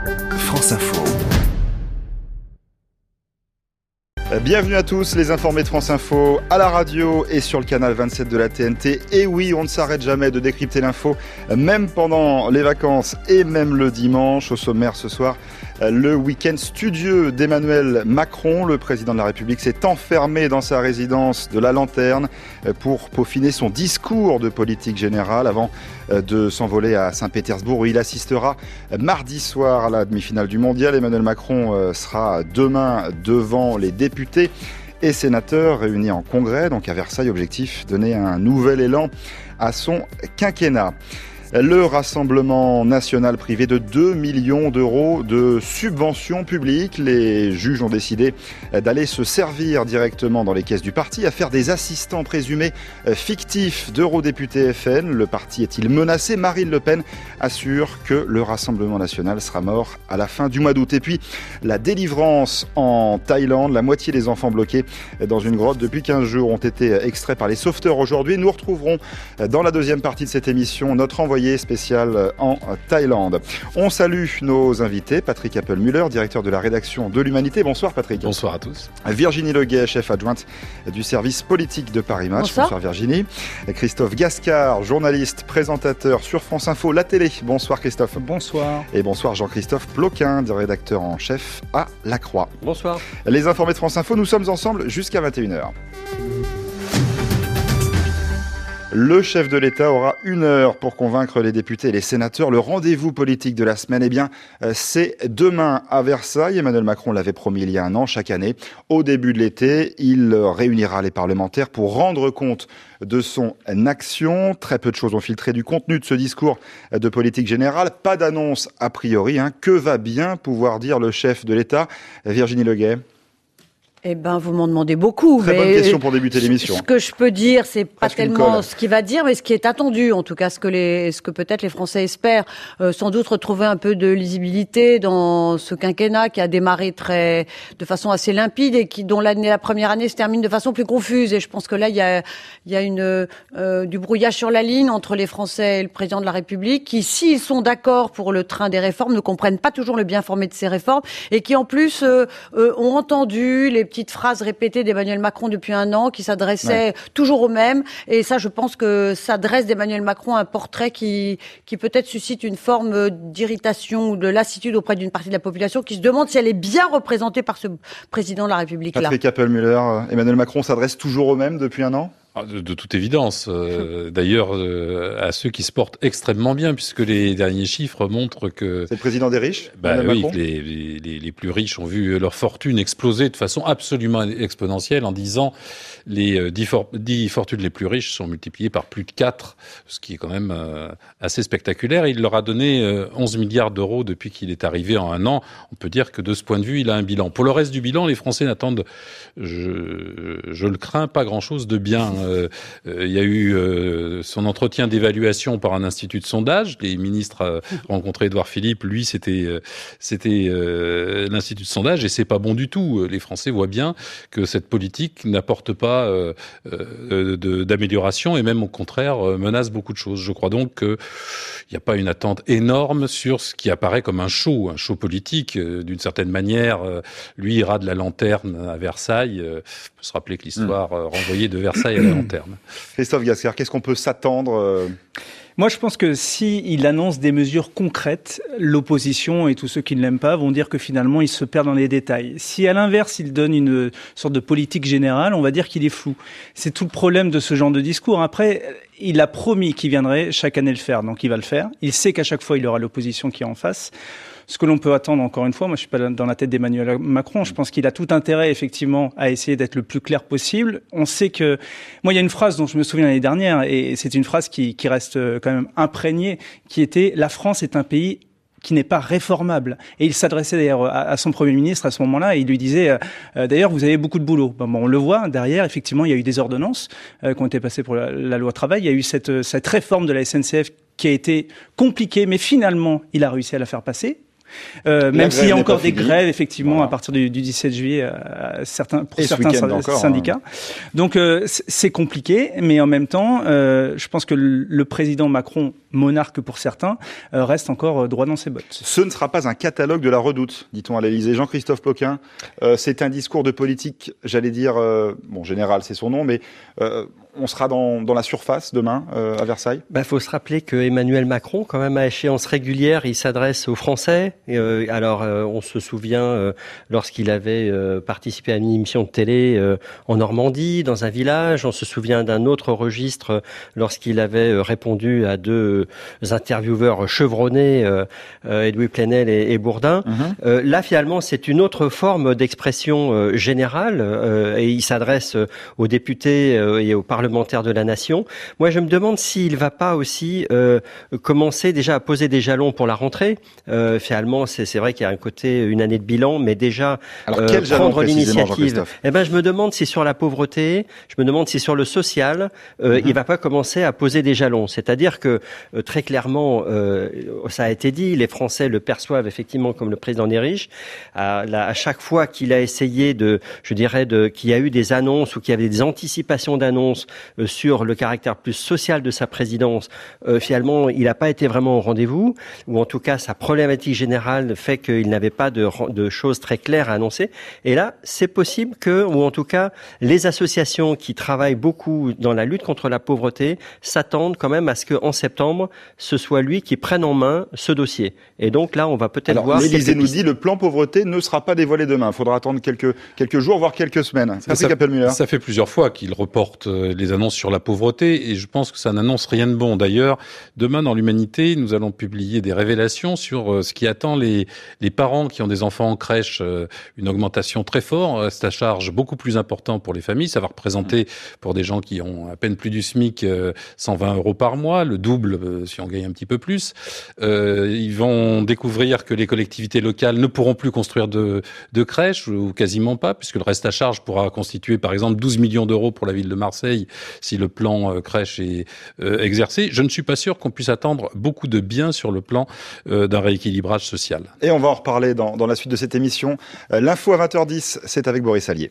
France Info. Bienvenue à tous, les informés de France Info, à la radio et sur le canal 27 de la TNT. Et oui, on ne s'arrête jamais de décrypter l'info, même pendant les vacances et même le dimanche. Au sommaire ce soir, le week-end studieux d'Emmanuel Macron. Le président de la République s'est enfermé dans sa résidence de la Lanterne pour peaufiner son discours de politique générale avant de s'envoler à Saint-Pétersbourg où il assistera mardi soir à la demi-finale du mondial. Emmanuel Macron sera demain devant les députés et sénateurs réunis en congrès, donc à Versailles. Objectif, donner un nouvel élan à son quinquennat. Le Rassemblement national privé de 2 millions d'euros de subventions publiques. Les juges ont décidé d'aller se servir directement dans les caisses du parti, à faire des assistants présumés fictifs d'eurodéputés FN. Le parti est-il menacé ? Marine Le Pen assure que le Rassemblement national sera mort à la fin du mois d'août. Et puis, la délivrance en Thaïlande. La moitié des enfants bloqués dans une grotte depuis 15 jours ont été extraits par les sauveteurs aujourd'hui. Nous retrouverons dans la deuxième partie de cette émission notre envoyé spécial en Thaïlande. On salue nos invités. Patrick Appelmüller, directeur de la rédaction de l'Humanité. Bonsoir Patrick. Bonsoir à tous. Virginie Leguet, chef adjointe du service politique de Paris Match. Bonsoir Virginie. Christophe Gascard, journaliste, présentateur sur France Info, la télé. Bonsoir Christophe. Bonsoir. Et bonsoir Jean-Christophe Ploquin, rédacteur en chef à La Croix. Bonsoir. Les informés de France Info, nous sommes ensemble jusqu'à 21h. Le chef de l'État aura 1 heure pour convaincre les députés et les sénateurs. Le rendez-vous politique de la semaine, c'est demain à Versailles. Emmanuel Macron l'avait promis il y a 1 an. Chaque année, au début de l'été, il réunira les parlementaires pour rendre compte de son action. Très peu de choses ont filtré du contenu de ce discours de politique générale. Pas d'annonce a priori. Que va bien pouvoir dire le chef de l'État ? Virginie Leguet. Eh ben, vous m'en demandez beaucoup. Très bonne question pour débuter l'émission. Ce que je peux dire, c'est pas Presque tellement ce qu'il va dire, mais ce qui est attendu, en tout cas, ce que peut-être les Français espèrent. Sans doute retrouver un peu de lisibilité dans ce quinquennat qui a démarré de façon assez limpide et dont la première année se termine de façon plus confuse. Et je pense que là, il y a du brouillage sur la ligne entre les Français et le président de la République qui, s'ils sont d'accord pour le train des réformes, ne comprennent pas toujours le bien formé de ces réformes et qui, en plus, ont entendu les petites phrases répétées d'Emmanuel Macron depuis 1 an qui s'adressaient toujours aux mêmes. Et ça, je pense que ça dresse d'Emmanuel Macron un portrait qui peut-être suscite une forme d'irritation ou de lassitude auprès d'une partie de la population qui se demande si elle est bien représentée par ce président de la République-là. Patrick Appelmüller, Emmanuel Macron s'adresse toujours aux mêmes depuis 1 an ? De toute évidence. D'ailleurs, à ceux qui se portent extrêmement bien, puisque les derniers chiffres montrent que... C'est le président des riches, oui, les plus riches ont vu leur fortune exploser de façon absolument exponentielle en 10 ans. Les 10 fortunes les plus riches sont multipliées par plus de 4, ce qui est quand même assez spectaculaire. Il leur a donné 11 milliards d'euros depuis qu'il est arrivé en 1 an. On peut dire que de ce point de vue, il a un bilan. Pour le reste du bilan, les Français n'attendent, je le crains, pas grand-chose de bien. Il y a eu son entretien d'évaluation par un institut de sondage. Les ministres rencontré Édouard Philippe, lui, c'était l'institut de sondage, et c'est pas bon du tout. Les Français voient bien que cette politique n'apporte pas d'amélioration et même au contraire menace beaucoup de choses. Je crois donc qu'il n'y a pas une attente énorme sur ce qui apparaît comme un show politique. D'une certaine manière, lui ira de la Lanterne à Versailles. On peut se rappeler que l'histoire renvoyait de Versailles à la Lanterne. Christophe Gascard, qu'est-ce qu'on peut s'attendre Moi, je pense que s'il annonce des mesures concrètes, l'opposition et tous ceux qui ne l'aiment pas vont dire que finalement, il se perd dans les détails. Si, à l'inverse, il donne une sorte de politique générale, on va dire qu'il est flou. C'est tout le problème de ce genre de discours. Après, il a promis qu'il viendrait chaque année le faire, donc il va le faire. Il sait qu'à chaque fois, il aura l'opposition qui est en face. Ce que l'on peut attendre, encore une fois, moi je suis pas dans la tête d'Emmanuel Macron, je pense qu'il a tout intérêt effectivement à essayer d'être le plus clair possible. On sait que, moi il y a une phrase dont je me souviens l'année dernière, et c'est une phrase qui reste quand même imprégnée, qui était « La France est un pays qui n'est pas réformable ». Et il s'adressait d'ailleurs à son Premier ministre à ce moment-là, et il lui disait d'ailleurs vous avez beaucoup de boulot. Bon, on le voit, derrière effectivement il y a eu des ordonnances qui ont été passées pour la loi travail, il y a eu cette réforme de la SNCF qui a été compliquée, mais finalement il a réussi à la faire passer. Même s'il y a encore des finie. grèves, effectivement, Voilà. à partir du 17 juillet, pour certains encore, syndicats. Donc, c'est compliqué, mais en même temps, je pense que le président Macron, monarque pour certains, reste encore droit dans ses bottes. Ce ne sera pas un catalogue de la redoute, dit-on à l'Élysée. Jean-Christophe Ploquin, c'est un discours de politique, j'allais dire, général, c'est son nom, mais on sera dans la surface demain à Versailles. Faut se rappeler que Emmanuel Macron, quand même à échéance régulière, il s'adresse aux Français. On se souvient lorsqu'il avait participé à une émission de télé en Normandie, dans un village. On se souvient d'un autre registre lorsqu'il avait répondu à deux intervieweurs chevronnés, Edoui Plenel et Bourdin. Là, finalement, c'est une autre forme d'expression générale et il s'adresse aux députés et aux parlementaires de la nation. Moi, je me demande s'il va pas aussi commencer déjà à poser des jalons pour la rentrée. Finalement, c'est vrai qu'il y a un côté, une année de bilan, mais déjà prendre l'initiative. Je me demande si sur la pauvreté, je me demande si sur le social, il va pas commencer à poser des jalons. C'est-à-dire que très clairement, ça a été dit, les Français le perçoivent effectivement comme le président des riches. À chaque fois qu'il a essayé qu'il y a eu des annonces ou qu'il y avait des anticipations d'annonces sur le caractère plus social de sa présidence, finalement, il n'a pas été vraiment au rendez-vous, ou en tout cas, sa problématique générale fait qu'il n'avait pas de choses très claires à annoncer. Et là, c'est possible ou en tout cas, les associations qui travaillent beaucoup dans la lutte contre la pauvreté s'attendent quand même à ce qu'en septembre, ce soit lui qui prenne en main ce dossier. Et donc là, on va peut-être voir... L'Élysée nous dit le plan pauvreté ne sera pas dévoilé demain. Il faudra attendre quelques jours, voire quelques semaines. Ça fait plusieurs fois qu'il reporte les annonces sur la pauvreté et je pense que ça n'annonce rien de bon. D'ailleurs, demain dans l'Humanité, nous allons publier des révélations sur ce qui attend les parents qui ont des enfants en crèche, une augmentation très forte, c'est à charge beaucoup plus important pour les familles. Ça va représenter pour des gens qui ont à peine plus du SMIC 120 € par mois, le double si on gagne un petit peu plus. Ils vont découvrir que les collectivités locales ne pourront plus construire de crèches ou quasiment pas, puisque le reste à charge pourra constituer par exemple 12 millions d'euros pour la ville de Marseille si le plan crèche est exercé. Je ne suis pas sûr qu'on puisse attendre beaucoup de bien sur le plan d'un rééquilibrage social. Et on va en reparler dans la suite de cette émission. L'info à 20h10, c'est avec Boris Allier.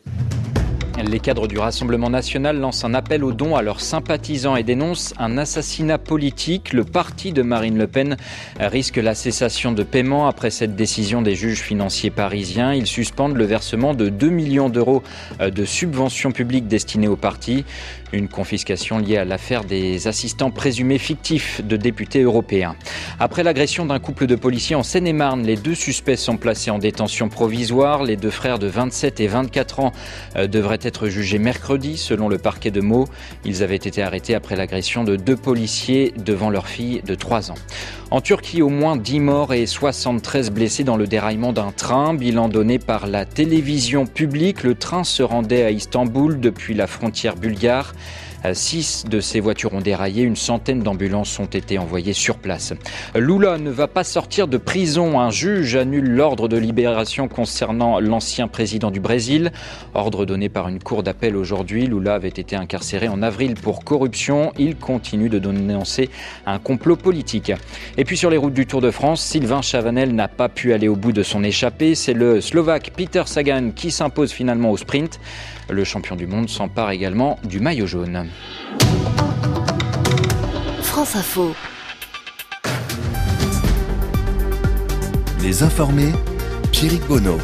Les cadres du Rassemblement national lancent un appel aux dons à leurs sympathisants et dénoncent un assassinat politique. Le parti de Marine Le Pen risque la cessation de paiement après cette décision des juges financiers parisiens. Ils suspendent le versement de 2 millions d'euros de subventions publiques destinées au parti. Une confiscation liée à l'affaire des assistants présumés fictifs de députés européens. Après l'agression d'un couple de policiers en Seine-et-Marne, les deux suspects sont placés en détention provisoire. Les deux frères de 27 et 24 ans devraient être jugés mercredi, selon le parquet de Meaux. Ils avaient été arrêtés après l'agression de deux policiers devant leur fille de 3 ans. En Turquie, au moins 10 morts et 73 blessés dans le déraillement d'un train. Bilan donné par la télévision publique. Le train se rendait à Istanbul depuis la frontière bulgare. 6 de ces voitures ont déraillé, une centaine d'ambulances ont été envoyées sur place. Lula ne va pas sortir de prison. Un juge annule l'ordre de libération concernant l'ancien président du Brésil. Ordre donné par une cour d'appel aujourd'hui. Lula avait été incarcéré en avril pour corruption. Il continue de dénoncer un complot politique. Et puis sur les routes du Tour de France, Sylvain Chavanel n'a pas pu aller au bout de son échappée. C'est le Slovaque Peter Sagan qui s'impose finalement au sprint. Le champion du monde s'empare également du maillot jaune. France Info. Les informés, Pierrick Bonneau.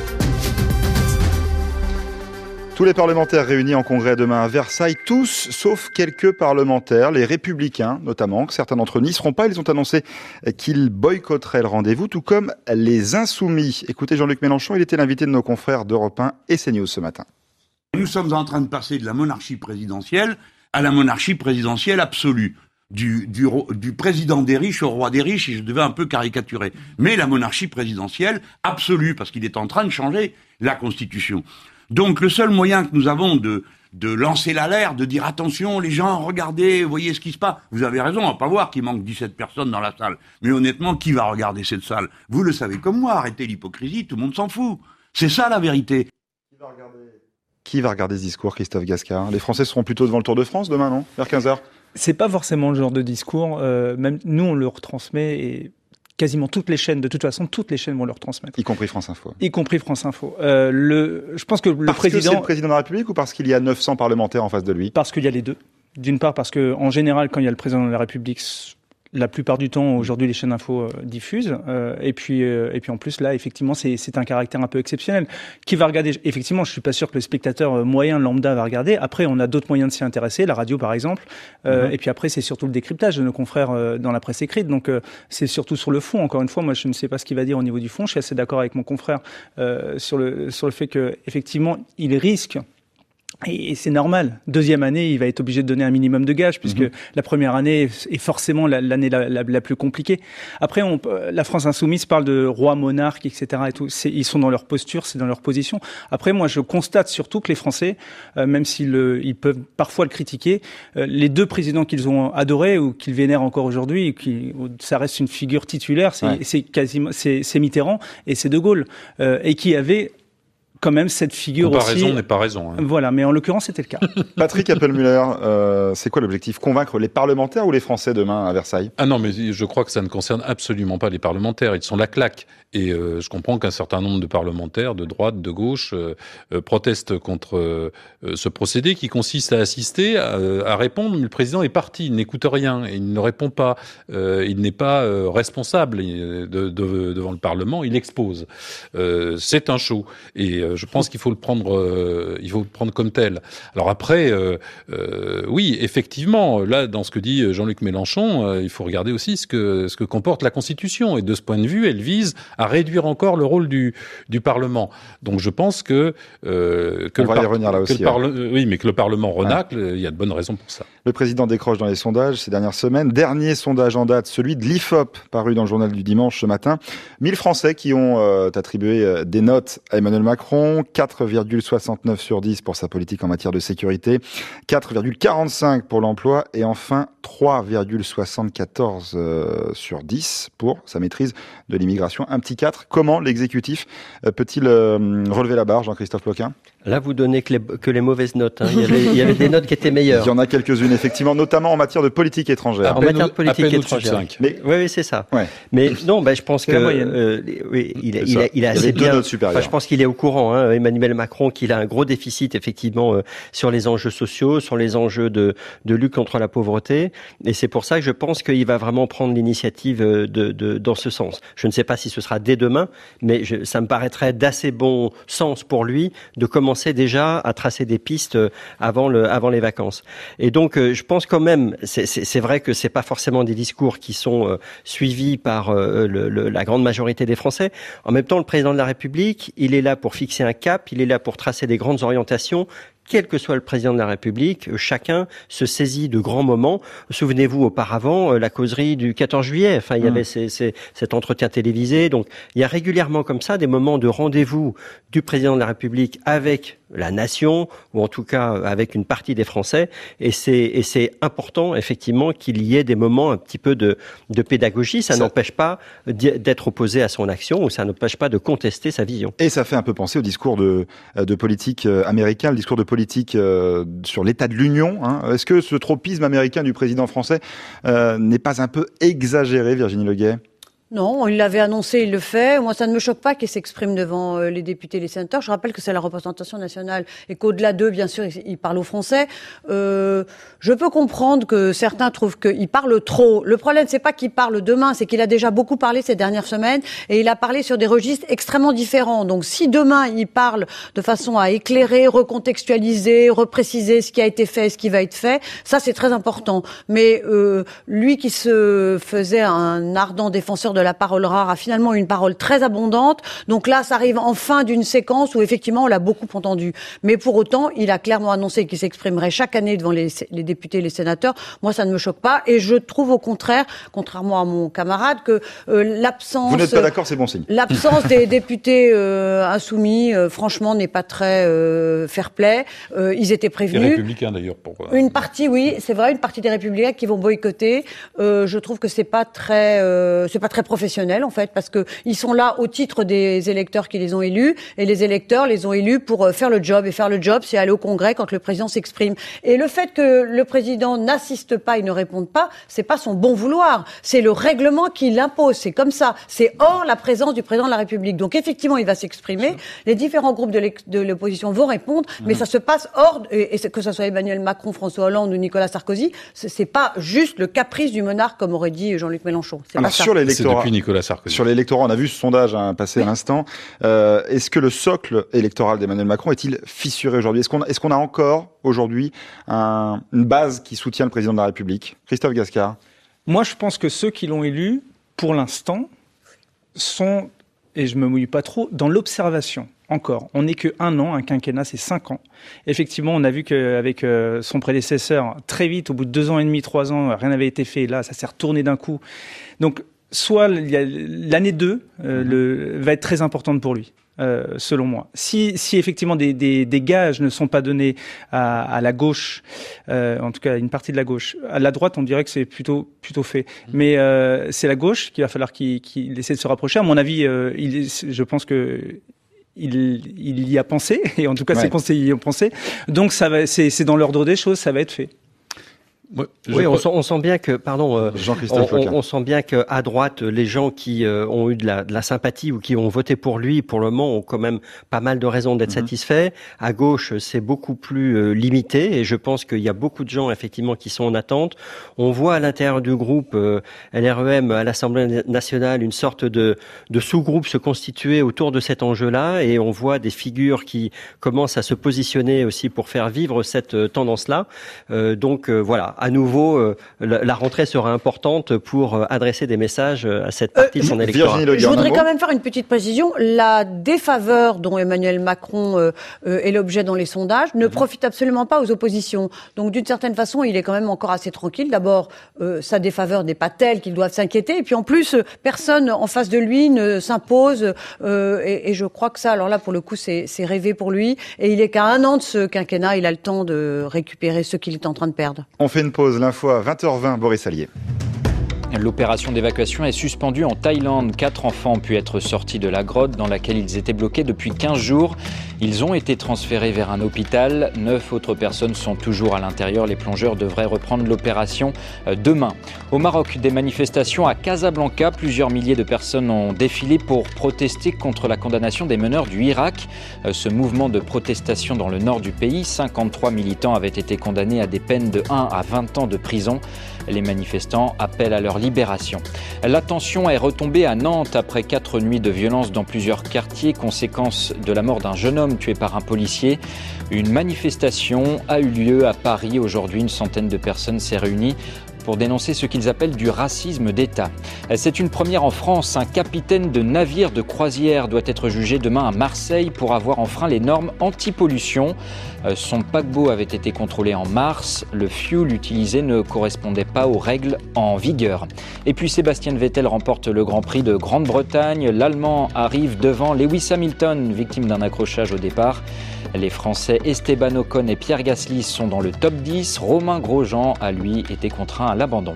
Tous les parlementaires réunis en congrès demain à Versailles, tous sauf quelques parlementaires, les Républicains notamment, que certains d'entre eux n'y seront pas. Ils ont annoncé qu'ils boycotteraient le rendez-vous, tout comme les Insoumis. Écoutez Jean-Luc Mélenchon, il était l'invité de nos confrères d'Europe 1 et CNews ce matin. Nous sommes en train de passer de la monarchie présidentielle à la monarchie présidentielle absolue. Du président des riches au roi des riches, et je devais un peu caricaturer. Mais la monarchie présidentielle absolue, parce qu'il est en train de changer la Constitution. Donc le seul moyen que nous avons de lancer l'alerte, de dire attention les gens, regardez, voyez ce qui se passe. Vous avez raison, on va pas voir qu'il manque 17 personnes dans la salle. Mais honnêtement, qui va regarder cette salle? Vous le savez comme moi, arrêtez l'hypocrisie, tout le monde s'en fout. C'est ça la vérité. Qui va regarder ce discours, Christophe Gascard? Les Français seront plutôt devant le Tour de France demain, non? Vers 15h? C'est pas forcément le genre de discours. Même nous, on le retransmet et quasiment toutes les chaînes, de toute façon, toutes les chaînes vont leur transmettre. Y compris France Info. Y compris France Info. Je pense que parce que c'est le président de la République ou parce qu'il y a 900 parlementaires en face de lui? Parce qu'il y a les deux. D'une part, parce que en général, quand il y a le président de la République, la plupart du temps, aujourd'hui, les chaînes info diffusent. Et puis en plus, là, effectivement, c'est un caractère un peu exceptionnel. Qui va regarder? Effectivement, je suis pas sûr que le spectateur moyen lambda va regarder. Après, on a d'autres moyens de s'y intéresser, la radio, par exemple. Et puis après, c'est surtout le décryptage de nos confrères dans la presse écrite. Donc, c'est surtout sur le fond. Encore une fois, moi, je ne sais pas ce qu'il va dire au niveau du fond. Je suis assez d'accord avec mon confrère sur le fait que, effectivement, il risque. Et c'est normal. Deuxième année, il va être obligé de donner un minimum de gages, puisque la première année est forcément l'année la plus compliquée. Après, la France insoumise parle de roi monarque, etc. Et tout. Ils sont dans leur posture, c'est dans leur position. Après, moi, je constate surtout que les Français, même ils peuvent parfois le critiquer, les deux présidents qu'ils ont adorés ou qu'ils vénèrent encore aujourd'hui, ça reste une figure titulaire, c'est Mitterrand et c'est De Gaulle, et qui avait quand même cette figure comparaison aussi. Comparaison n'est pas raison. Hein. Voilà, mais en l'occurrence, c'était le cas. Patrick Appelmüller, c'est quoi l'objectif? Convaincre les parlementaires ou les Français demain à Versailles? Ah non, mais je crois que ça ne concerne absolument pas les parlementaires. Ils sont la claque. Et je comprends qu'un certain nombre de parlementaires, de droite, de gauche, protestent contre ce procédé qui consiste à assister, à répondre. Mais le président est parti, il n'écoute rien, il ne répond pas, il n'est pas responsable devant le Parlement, il expose. C'est un show. Et je pense qu'il faut le prendre comme tel. Alors après, oui, effectivement, là, dans ce que dit Jean-Luc Mélenchon, il faut regarder aussi ce que comporte la Constitution. Et de ce point de vue, elle vise à réduire encore le rôle du Parlement. Donc je pense que on va y revenir là aussi. Oui, mais que le Parlement renacle, il y a de bonnes raisons pour ça. Le président décroche dans les sondages ces dernières semaines. Dernier sondage en date, celui de l'IFOP, paru dans le journal du dimanche ce matin. 1000 Français qui ont attribué des notes à Emmanuel Macron, 4,69 sur 10 pour sa politique en matière de sécurité, 4,45 pour l'emploi et enfin 3,74 sur 10 pour sa maîtrise de l'immigration. Un petit 4. Comment l'exécutif peut-il relever la barre, Jean-Christophe Ploquin? Là, vous donnez que les mauvaises notes. Hein. Il y avait des notes qui étaient meilleures. Il y en a quelques-unes, effectivement, notamment en matière de politique étrangère. En matière de politique étrangère. Mais, oui, c'est ça. Ouais. Mais non, je pense que oui, il est assez bien. Enfin, je pense qu'il est au courant, hein, Emmanuel Macron, qu'il a un gros déficit effectivement sur les enjeux sociaux, sur les enjeux de lutte contre la pauvreté. Et c'est pour ça que je pense qu'il va vraiment prendre l'initiative dans ce sens. Je ne sais pas si ce sera dès demain, mais ça me paraîtrait d'assez bon sens pour lui de commencer déjà à tracer des pistes avant les vacances. Et donc, je pense quand même, c'est vrai que c'est pas forcément des discours qui sont suivis par la grande majorité des Français. En même temps, le président de la République, il est là pour fixer un cap, il est là pour tracer des grandes orientations. Quel que soit le président de la République, chacun se saisit de grands moments. Souvenez-vous auparavant, la causerie du 14 juillet. Enfin, il y avait cet entretien télévisé. Donc, il y a régulièrement comme ça des moments de rendez-vous du président de la République avec la nation, ou en tout cas avec une partie des Français. Et c'est important, effectivement, qu'il y ait des moments un petit peu de pédagogie. Ça n'empêche pas d'être opposé à son action, ou ça n'empêche pas de contester sa vision. Et ça fait un peu penser au discours de politique américain, le discours de politique sur l'état de l'Union. Hein. Est-ce que ce tropisme américain du président français n'est pas un peu exagéré, Virginie Leguet? Non, il l'avait annoncé, il le fait. Moi, ça ne me choque pas qu'il s'exprime devant les députés et les sénateurs. Je rappelle que c'est la représentation nationale et qu'au-delà d'eux, bien sûr, il parle aux Français. Je peux comprendre que certains trouvent qu'il parle trop. Le problème, c'est pas qu'il parle demain, c'est qu'il a déjà beaucoup parlé ces dernières semaines et il a parlé sur des registres extrêmement différents. Donc, si demain, il parle de façon à éclairer, recontextualiser, repréciser ce qui a été fait et ce qui va être fait, ça, c'est très important. Mais lui qui se faisait un ardent défenseur de la parole rare a finalement une parole très abondante. Donc là, ça arrive en fin d'une séquence où effectivement on l'a beaucoup entendu. Mais pour autant, il a clairement annoncé qu'il s'exprimerait chaque année devant les députés et les sénateurs. Moi, ça ne me choque pas. Et je trouve au contraire, contrairement à mon camarade, que l'absence... Vous n'êtes pas d'accord, c'est bon signe. L'absence des députés insoumis, franchement, n'est pas très fair-play. Ils étaient prévenus. Les Républicains d'ailleurs. Une partie, oui, c'est vrai, une partie des Républicains qui vont boycotter. Je trouve que c'est pas très professionnels, en fait, parce que ils sont là au titre des électeurs qui les ont élus, et les électeurs les ont élus pour faire le job. Et faire le job, c'est aller au Congrès quand le président s'exprime. Et le fait que le président n'assiste pas et ne réponde pas, c'est pas son bon vouloir. C'est le règlement qui l'impose. C'est comme ça. C'est hors la présence du président de la République. Donc effectivement, il va s'exprimer. Les différents groupes de l'opposition vont répondre, mais ça se passe hors, et que ce soit Emmanuel Macron, François Hollande ou Nicolas Sarkozy, c'est pas juste le caprice du monarque, comme aurait dit Jean-Luc Mélenchon. C'est pas ça. Sur l'électorat, c'est depuis Nicolas Sarkozy. Sur l'électorat, on a vu ce sondage passer à l'instant. Est-ce que le socle électoral d'Emmanuel Macron est-il fissuré aujourd'hui ? Est-ce qu'on a encore aujourd'hui une base qui soutient le président de la République ? Christophe Gascard. Moi, je pense que ceux qui l'ont élu, pour l'instant, sont, et je me mouille pas trop, dans l'observation. Encore. On n'est que 1 an, un quinquennat, c'est 5 ans. Effectivement, on a vu qu'avec son prédécesseur, très vite, au bout de 2 ans et demi, 3 ans, rien n'avait été fait. Là, ça s'est retourné d'un coup. Donc, soit l'année 2 va être très importante pour lui. Selon moi. Si effectivement des gages ne sont pas donnés à la gauche, en tout cas à une partie de la gauche, à la droite on dirait que c'est plutôt fait. Mais c'est la gauche qu'il va falloir qu'il essaie de se rapprocher. À mon avis, je pense que il y a pensé, et en tout cas ses conseillers y ont pensé. Donc c'est dans l'ordre des choses, ça va être fait. Oui, on sent bien que, Jean-Christophe on sent bien qu'à droite, les gens qui ont eu de la sympathie ou qui ont voté pour lui, pour le moment, ont quand même pas mal de raisons d'être satisfaits. À gauche, c'est beaucoup plus limité, et je pense qu'il y a beaucoup de gens, effectivement, qui sont en attente. On voit à l'intérieur du groupe LREM à l'Assemblée nationale une sorte de sous-groupe se constituer autour de cet enjeu-là, et on voit des figures qui commencent à se positionner aussi pour faire vivre cette tendance-là. Donc voilà. À nouveau, la rentrée sera importante pour adresser des messages à cette partie de son électorat. Je voudrais quand même faire une petite précision. La défaveur dont Emmanuel Macron est l'objet dans les sondages ne profite absolument pas aux oppositions. Donc d'une certaine façon, il est quand même encore assez tranquille. D'abord, sa défaveur n'est pas telle qu'il doit s'inquiéter. Et puis en plus, personne en face de lui ne s'impose. Et je crois que ça, alors là, pour le coup, c'est rêvé pour lui. Et il est qu'à 1 an de ce quinquennat. Il a le temps de récupérer ce qu'il est en train de perdre. On fait une pause, l'info à 20h20, Boris Allier. L'opération d'évacuation est suspendue en Thaïlande. 4 enfants ont pu être sortis de la grotte dans laquelle ils étaient bloqués depuis 15 jours. Ils ont été transférés vers un hôpital. 9 autres personnes sont toujours à l'intérieur. Les plongeurs devraient reprendre l'opération demain. Au Maroc, des manifestations à Casablanca. Plusieurs milliers de personnes ont défilé pour protester contre la condamnation des meneurs du Irak. Ce mouvement de protestation dans le nord du pays, 53 militants avaient été condamnés à des peines de 1 à 20 ans de prison. Les manifestants appellent à leur libération. La tension est retombée à Nantes après 4 nuits de violence dans plusieurs quartiers, conséquence de la mort d'un jeune homme tué par un policier. Une manifestation a eu lieu à Paris. Aujourd'hui, une centaine de personnes s'est réunie pour dénoncer ce qu'ils appellent du racisme d'État. C'est une première en France. Un capitaine de navire de croisière doit être jugé demain à Marseille pour avoir enfreint les normes anti-pollution. Son paquebot avait été contrôlé en mars. Le fioul utilisé ne correspondait pas aux règles en vigueur. Et puis Sébastien Vettel remporte le Grand Prix de Grande-Bretagne. L'Allemand arrive devant Lewis Hamilton, victime d'un accrochage au départ. Les Français Esteban Ocon et Pierre Gasly sont dans le top 10. Romain Grosjean a, lui, été contraint à l'abandon.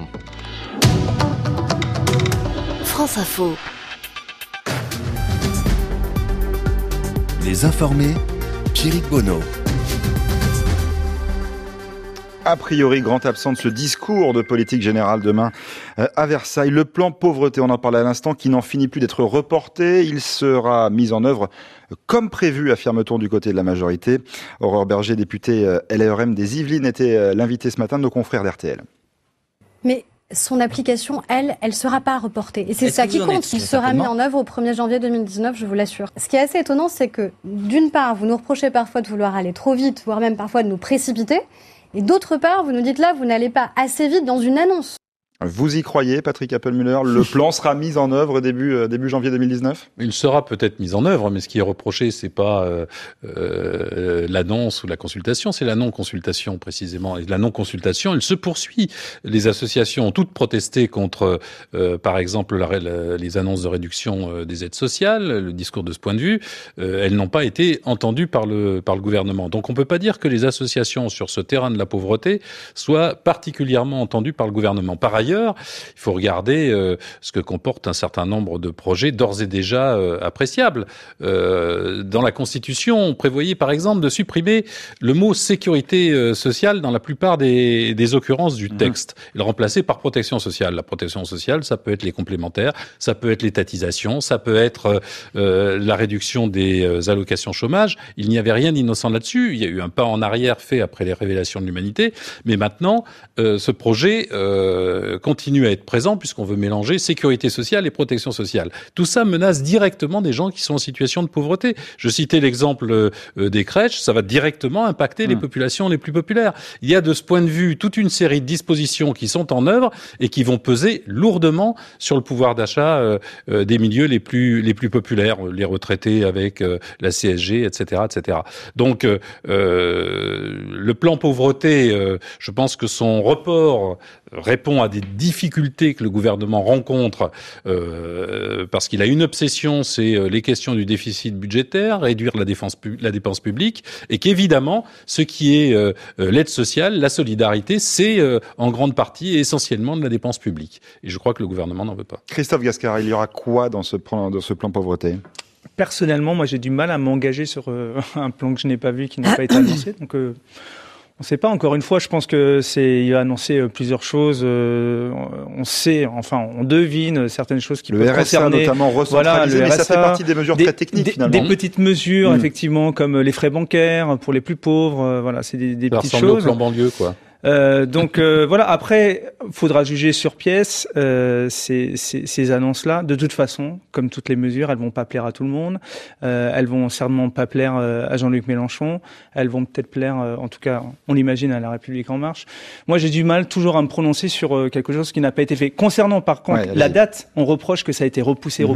France Info. Les informés, Pierrick Bonneau. A priori, grand absent de ce discours de politique générale demain à Versailles. Le plan pauvreté, on en parlait à l'instant, qui n'en finit plus d'être reporté. Il sera mis en œuvre comme prévu, affirme-t-on du côté de la majorité. Aurore Berger, députée LREM des Yvelines, était l'invitée ce matin de nos confrères d'RTL. Mais son application, elle sera pas reportée. Et c'est ça qui compte. Il sera mis en œuvre au 1er janvier 2019, je vous l'assure. Ce qui est assez étonnant, c'est que, d'une part, vous nous reprochez parfois de vouloir aller trop vite, voire même parfois de nous précipiter. Et d'autre part, vous nous dites là, vous n'allez pas assez vite dans une annonce. Vous y croyez, Patrick Appelmüller? Le plan sera mis en œuvre début janvier 2019? Il sera peut-être mis en œuvre, mais ce qui est reproché, c'est pas l'annonce ou la consultation, c'est la non-consultation précisément. Et la non-consultation, elle se poursuit. Les associations ont toutes protesté contre, par exemple, les annonces de réduction des aides sociales, le discours de ce point de vue. Elles n'ont pas été entendues par le gouvernement. Donc on peut pas dire que les associations sur ce terrain de la pauvreté soient particulièrement entendues par le gouvernement. Par ailleurs, ailleurs, il faut regarder ce que comporte un certain nombre de projets d'ores et déjà appréciables. Dans la Constitution, on prévoyait par exemple de supprimer le mot sécurité sociale dans la plupart des occurrences du texte, et le remplacer par protection sociale. La protection sociale, ça peut être les complémentaires, ça peut être l'étatisation, ça peut être la réduction des allocations chômage. Il n'y avait rien d'innocent là-dessus. Il y a eu un pas en arrière fait après les révélations de l'humanité, mais maintenant, ce projet continue à être présent puisqu'on veut mélanger sécurité sociale et protection sociale. Tout ça menace directement des gens qui sont en situation de pauvreté. Je citais l'exemple des crèches, ça va directement impacter les populations les plus populaires. Il y a de ce point de vue toute une série de dispositions qui sont en œuvre et qui vont peser lourdement sur le pouvoir d'achat des milieux les plus populaires, les retraités avec la CSG, etc., etc. Donc, le plan pauvreté, je pense que son report répond à des difficultés que le gouvernement rencontre parce qu'il a une obsession, c'est les questions du déficit budgétaire, réduire la dépense publique, et qu'évidemment, ce qui est l'aide sociale, la solidarité, c'est en grande partie et essentiellement de la dépense publique. Et je crois que le gouvernement n'en veut pas. Christophe Gascard, il y aura quoi dans ce plan pauvreté ? Personnellement, moi j'ai du mal à m'engager sur un plan que je n'ai pas vu, qui n'a pas été annoncé. Donc on ne sait pas, encore une fois, je pense que il a annoncé plusieurs choses. On sait, enfin, on devine certaines choses qui peuvent concerner. Le RSA notamment recentralisé, mais ça fait partie des mesures très techniques finalement. Des petites mesures, effectivement, comme les frais bancaires pour les plus pauvres. Voilà, c'est des petites choses. Ça ressemble au plan banlieue, quoi. Donc voilà. Après, faudra juger sur pièce ces annonces-là. De toute façon, comme toutes les mesures, elles vont pas plaire à tout le monde. Elles vont certainement pas plaire à Jean-Luc Mélenchon. Elles vont peut-être plaire, en tout cas, on l'imagine, à La République en Marche. Moi, j'ai du mal toujours à me prononcer sur quelque chose qui n'a pas été fait. Concernant, par contre, la date, on reproche que ça a été repoussé.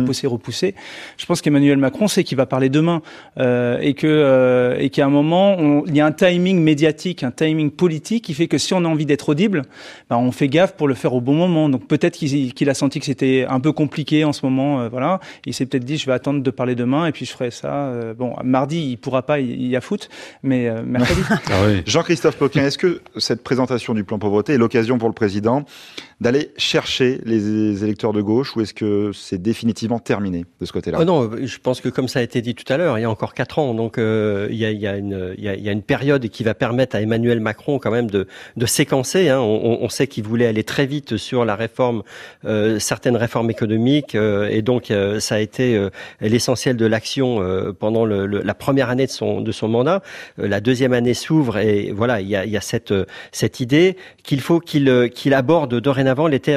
Je pense qu'Emmanuel Macron sait qu'il va parler demain et qu'à un moment, il y a un timing médiatique, un timing politique qui fait que si on a envie d'être audible, on fait gaffe pour le faire au bon moment. Donc peut-être qu'il a senti que c'était un peu compliqué en ce moment, voilà. Il s'est peut-être dit, je vais attendre de parler demain et puis je ferai ça. Bon, mardi, il pourra pas, il y a foot, mais mercredi. Jean-Christophe Poquin, est-ce que cette présentation du plan pauvreté est l'occasion pour le président d'aller chercher les électeurs de gauche, ou est-ce que c'est définitivement terminé de ce côté-là ? Non, je pense que comme ça a été dit tout à l'heure, il y a encore 4 ans, donc il y a une période qui va permettre à Emmanuel Macron quand même de séquencer. On sait qu'il voulait aller très vite sur la réforme, certaines réformes économiques, et donc ça a été l'essentiel de l'action pendant la première année de son mandat. La deuxième année s'ouvre et voilà, il y a cette idée qu'il faut qu'il aborde dorénavant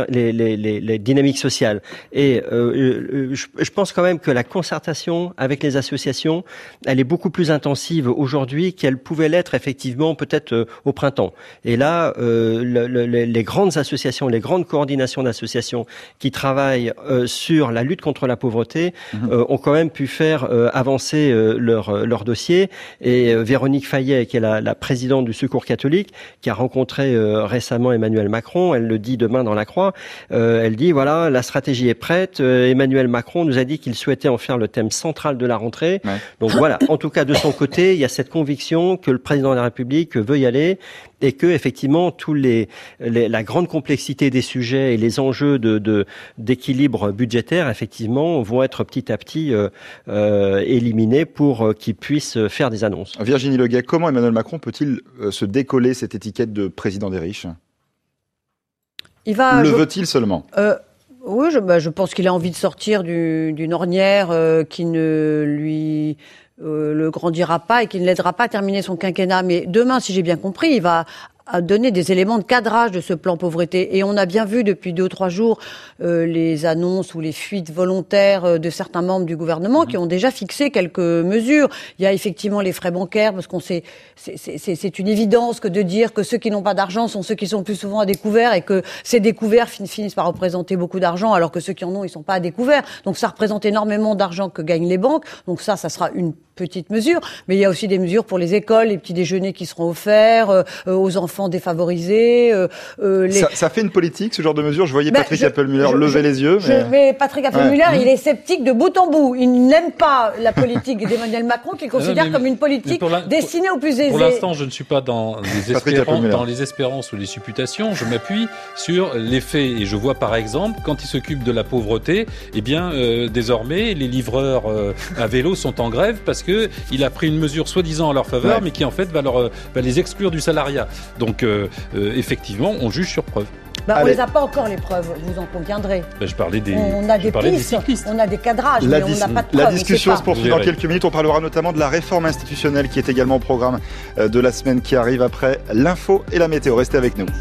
les dynamiques sociales. Et je pense quand même que la concertation avec les associations, elle est beaucoup plus intensive aujourd'hui qu'elle pouvait l'être effectivement peut-être au printemps. Et là, les grandes associations, les grandes coordinations d'associations qui travaillent sur la lutte contre la pauvreté ont quand même pu faire avancer leur dossier. Et Véronique Fayet, qui est la présidente du Secours catholique, qui a rencontré récemment Emmanuel Macron, elle le dit demain dans La Croix, elle dit voilà, la stratégie est prête, Emmanuel Macron nous a dit qu'il souhaitait en faire le thème central de la rentrée. Ouais. Donc voilà, en tout cas de son côté, il y a cette conviction que le président de la République veut y aller et que effectivement la grande complexité des sujets et les enjeux d'équilibre budgétaire effectivement vont être petit à petit éliminés pour qu'ils puissent faire des annonces. Virginie Leguet, comment Emmanuel Macron peut-il se décoller cette étiquette de président des riches ? Veut-il seulement ? Oui, je pense qu'il a envie de sortir d'une ornière qui ne lui le grandira pas et qui ne l'aidera pas à terminer son quinquennat. Mais demain, si j'ai bien compris, il va donner des éléments de cadrage de ce plan pauvreté. Et on a bien vu depuis 2 ou 3 jours les annonces ou les fuites volontaires de certains membres du gouvernement qui ont déjà fixé quelques mesures. Il y a effectivement les frais bancaires, parce qu'on sait, c'est une évidence que de dire que ceux qui n'ont pas d'argent sont ceux qui sont plus souvent à découvert et que ces découverts finissent par représenter beaucoup d'argent, alors que ceux qui en ont, ils sont pas à découvert. Donc ça représente énormément d'argent que gagnent les banques. Donc ça sera une petites mesures, mais il y a aussi des mesures pour les écoles, les petits déjeuners qui seront offerts aux enfants défavorisés. Ça fait une politique, ce genre de mesures. Je voyais Patrick Appelmüller lever les yeux. Mais Patrick Appelmüller, il est sceptique de bout en bout. Il n'aime pas la politique d'Emmanuel Macron, qu'il considère comme une politique destinée aux plus aisés. Pour l'instant, je ne suis pas dans les espérances ou les supputations. Je m'appuie sur les faits. Et je vois, par exemple, quand il s'occupe de la pauvreté, désormais, les livreurs à vélo sont en grève parce que il a pris une mesure soi-disant en leur faveur, mais qui en fait va les exclure du salariat. Donc effectivement, on juge sur preuve. On les a pas encore les preuves, vous en conviendrez. Je parlais des pistes, on a des cadrages, mais on n'a pas de preuves. La discussion se poursuit dans quelques minutes. On parlera notamment de la réforme institutionnelle qui est également au programme de la semaine qui arrive après l'info et la météo. Restez avec nous.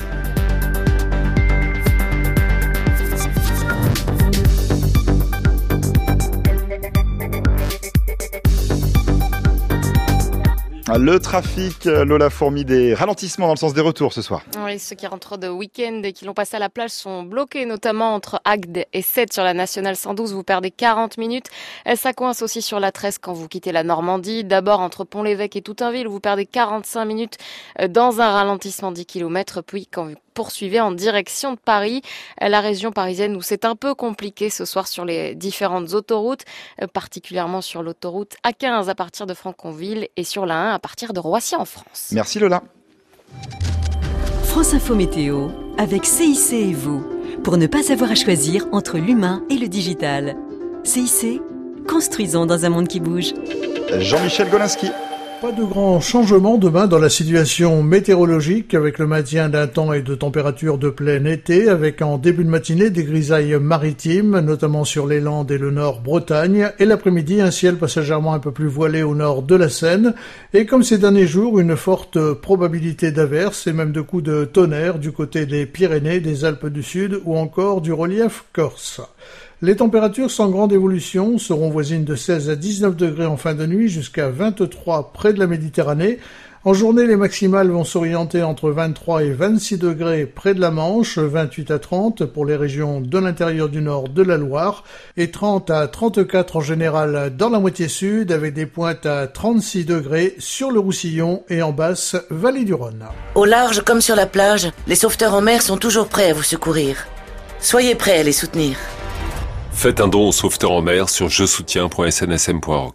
Le trafic, Lola Fourmi, des ralentissements dans le sens des retours ce soir. Oui, ceux qui rentrent de week-end et qui l'ont passé à la plage sont bloqués, notamment entre Agde et Sète sur la nationale 112. Vous perdez 40 minutes. Ça coince aussi sur la 13 quand vous quittez la Normandie. D'abord entre Pont-l'Évêque et Toutainville, vous perdez 45 minutes dans un ralentissement 10 km. Puis quand vous poursuivez en direction de Paris, la région parisienne où c'est un peu compliqué ce soir sur les différentes autoroutes, particulièrement sur l'autoroute A15 à partir de Franconville et sur la 1 à partir de Roissy en France. Merci Lola. France Info Météo avec CIC et vous, pour ne pas avoir à choisir entre l'humain et le digital. CIC, construisons dans un monde qui bouge. Jean-Michel Golinski. Pas de grands changements demain dans la situation météorologique avec le maintien d'un temps et de température de plein été avec en début de matinée des grisailles maritimes, notamment sur les Landes et le nord Bretagne, et l'après-midi un ciel passagèrement un peu plus voilé au nord de la Seine, et comme ces derniers jours une forte probabilité d'averses et même de coups de tonnerre du côté des Pyrénées, des Alpes du Sud ou encore du relief corse. Les températures sans grande évolution seront voisines de 16 à 19 degrés en fin de nuit jusqu'à 23 près de la Méditerranée. En journée, les maximales vont s'orienter entre 23 et 26 degrés près de la Manche, 28 à 30 pour les régions de l'intérieur du nord de la Loire et 30 à 34 en général dans la moitié sud avec des pointes à 36 degrés sur le Roussillon et en basse vallée du Rhône. Au large comme sur la plage, les sauveteurs en mer sont toujours prêts à vous secourir. Soyez prêts à les soutenir. Faites un don aux sauveteurs en mer sur jesoutiens.snsm.org.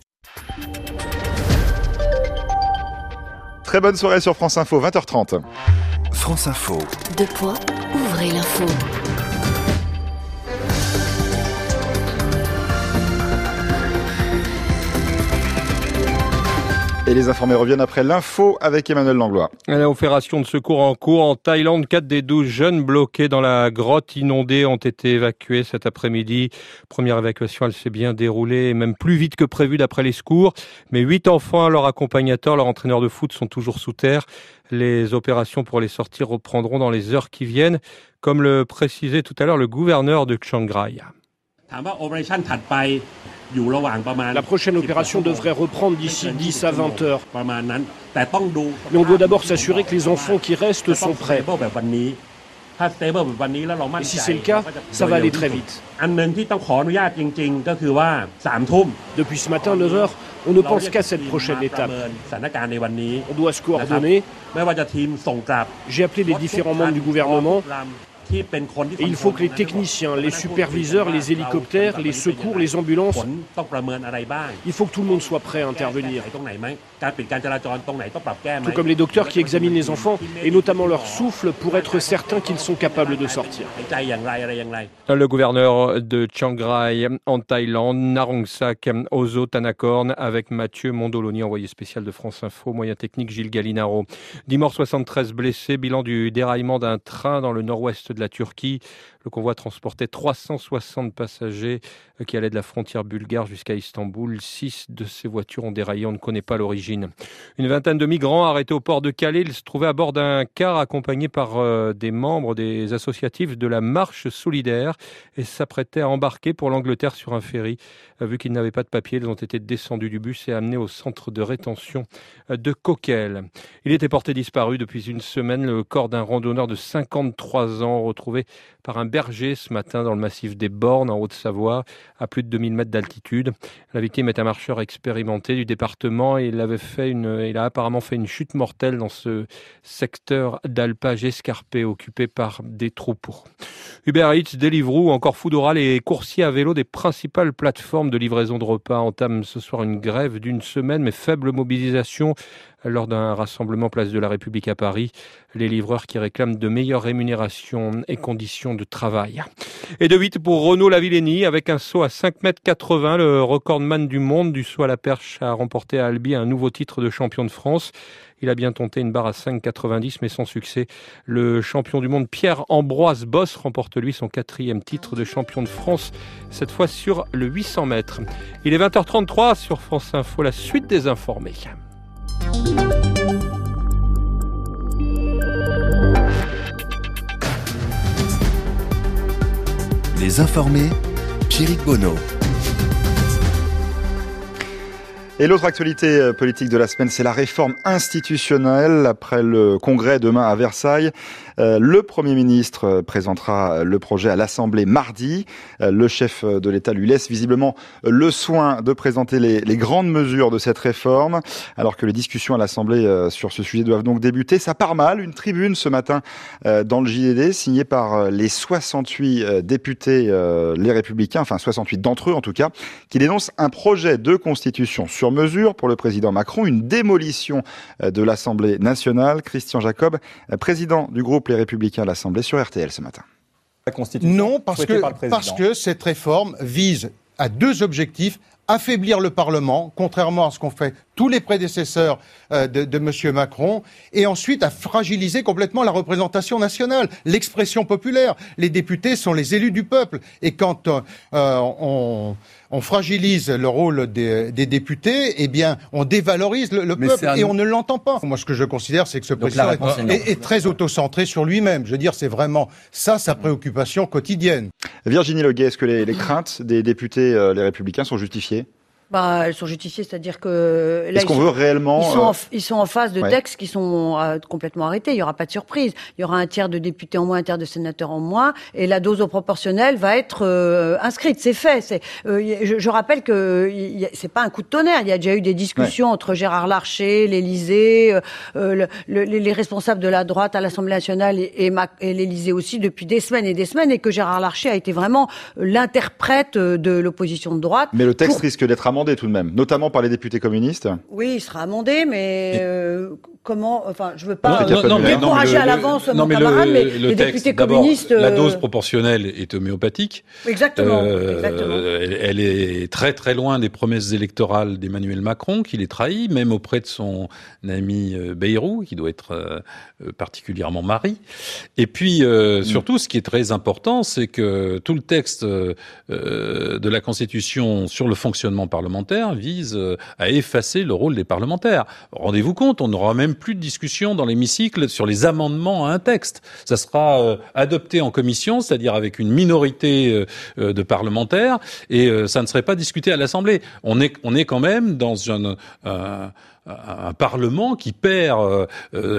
Très bonne soirée sur France Info, 20h30. France Info. Ouvrez l'info. Et les informés reviennent après l'info avec Emmanuel Langlois. L'opération de secours en cours en Thaïlande. 4 des 12 jeunes bloqués dans la grotte inondée ont été évacués cet après-midi. Première évacuation, elle s'est bien déroulée, même plus vite que prévu d'après les secours. Mais 8 enfants, leur accompagnateur, leur entraîneur de foot sont toujours sous terre. Les opérations pour les sortir reprendront dans les heures qui viennent, comme le précisait tout à l'heure le gouverneur de Chiang Rai. La prochaine opération devrait reprendre d'ici 10 à 20 heures. Mais on doit d'abord s'assurer que les enfants qui restent sont prêts. Et si c'est le cas, ça va aller très vite. Depuis ce matin, 9 heures, on ne pense qu'à cette prochaine étape. On doit se coordonner. J'ai appelé les différents membres du gouvernement. Et il faut que les techniciens, les superviseurs, les hélicoptères, les secours, les ambulances, il faut que tout le monde soit prêt à intervenir. Tout comme les docteurs qui examinent les enfants, et notamment leur souffle, pour être certains qu'ils sont capables de sortir. Le gouverneur de Chiang Rai en Thaïlande, Narongsak Ozo Tanakorn, avec Mathieu Mondoloni, envoyé spécial de France Info, moyen technique Gilles Gallinaro. 10 morts, 73 blessés, bilan du déraillement d'un train dans le nord-ouest de la Turquie. Le convoi transportait 360 passagers qui allaient de la frontière bulgare jusqu'à Istanbul. 6 de ces voitures ont déraillé, on ne connaît pas l'origine. Une vingtaine de migrants arrêtés au port de Calais. Ils se trouvaient à bord d'un car accompagné par des membres des associatifs de la Marche solidaire et s'apprêtaient à embarquer pour l'Angleterre sur un ferry. Vu qu'ils n'avaient pas de papier, ils ont été descendus du bus et amenés au centre de rétention de Coquelles. Il était porté disparu depuis une semaine. Le corps d'un randonneur de 53 ans retrouvé par un Berger ce matin dans le massif des Bornes en Haute-Savoie, à plus de 2000 mètres d'altitude. La victime est un marcheur expérimenté du département et il a apparemment fait une chute mortelle dans ce secteur d'alpage escarpé occupé par des troupeaux. Uber Eats, Deliveroo, encore Foodora, les coursiers à vélo des principales plateformes de livraison de repas entament ce soir une grève d'une semaine, mais faible mobilisation lors d'un rassemblement place de la République à Paris. Les livreurs qui réclament de meilleures rémunérations et conditions de travail. Et de 8 pour Renaud Lavillenie avec un saut à 5,80 m. Le recordman du monde du saut à la perche a remporté à Albi un nouveau titre de champion de France. Il a bien tenté une barre à 5,90 mais sans succès. Le champion du monde Pierre-Ambroise Bosse remporte lui son 4e titre de champion de France, cette fois sur le 800 mètres. Il est 20h33 sur France Info, la suite des informés. Les informés, Pierrick Bonneau. Et l'autre actualité politique de la semaine, c'est la réforme institutionnelle. Après le congrès demain à Versailles, le Premier ministre présentera le projet à l'Assemblée mardi. Le chef de l'État lui laisse visiblement le soin de présenter les grandes mesures de cette réforme, alors que les discussions à l'Assemblée sur ce sujet doivent donc débuter. Ça part mal. Une tribune ce matin dans le JDD, signée par les 68 députés, les Républicains, enfin 68 d'entre eux en tout cas, qui dénoncent un projet de constitution sur mesure pour le président Macron, une démolition de l'Assemblée nationale. Christian Jacob, président du groupe Les Républicains à l'Assemblée, sur RTL ce matin. Non, parce que cette réforme vise à 2 objectifs. Affaiblir le Parlement, contrairement à ce qu'ont fait tous les prédécesseurs de M. Macron, et ensuite à fragiliser complètement la représentation nationale, l'expression populaire. Les députés sont les élus du peuple. Et quand on fragilise le rôle des députés, eh bien, on dévalorise le peuple et on ne l'entend pas. Moi, ce que je considère, c'est que ce président est très autocentré sur lui-même. Je veux dire, c'est vraiment ça sa préoccupation quotidienne. Virginie Leguet, est-ce que les craintes des députés les Républicains sont justifiées ? Elles sont justifiées, c'est-à-dire que là, est-ce qu'on veut réellement ils sont en face de textes qui sont complètement arrêtés. Il y aura pas de surprise. Il y aura un tiers de députés en moins, un tiers de sénateurs en moins, et la dose au proportionnel va être inscrite. C'est fait. Je rappelle que c'est pas un coup de tonnerre. Il y a déjà eu des discussions entre Gérard Larcher, l'Élysée, les responsables de la droite à l'Assemblée nationale et l'Élysée aussi depuis des semaines, et que Gérard Larcher a été vraiment l'interprète de l'opposition de droite. Mais le texte risque d'être amendé tout de même, notamment par les députés communistes. Oui, il sera amendé, mais comment... Enfin, je ne veux pas décourager à l'avance mon camarade, mais les députés communistes... La dose proportionnelle est homéopathique. Exactement. Elle est très très loin des promesses électorales d'Emmanuel Macron, qui les trahit, même auprès de son ami Bayrou, qui doit être particulièrement mari. Et puis, surtout, ce qui est très important, c'est que tout le texte de la Constitution sur le fonctionnement parlementaire vise à effacer le rôle des parlementaires. Rendez-vous compte, on n'aura même plus de discussion dans l'hémicycle sur les amendements à un texte. Ça sera adopté en commission, c'est-à-dire avec une minorité de parlementaires, et ça ne serait pas discuté à l'Assemblée. On est quand même dans un Parlement qui perd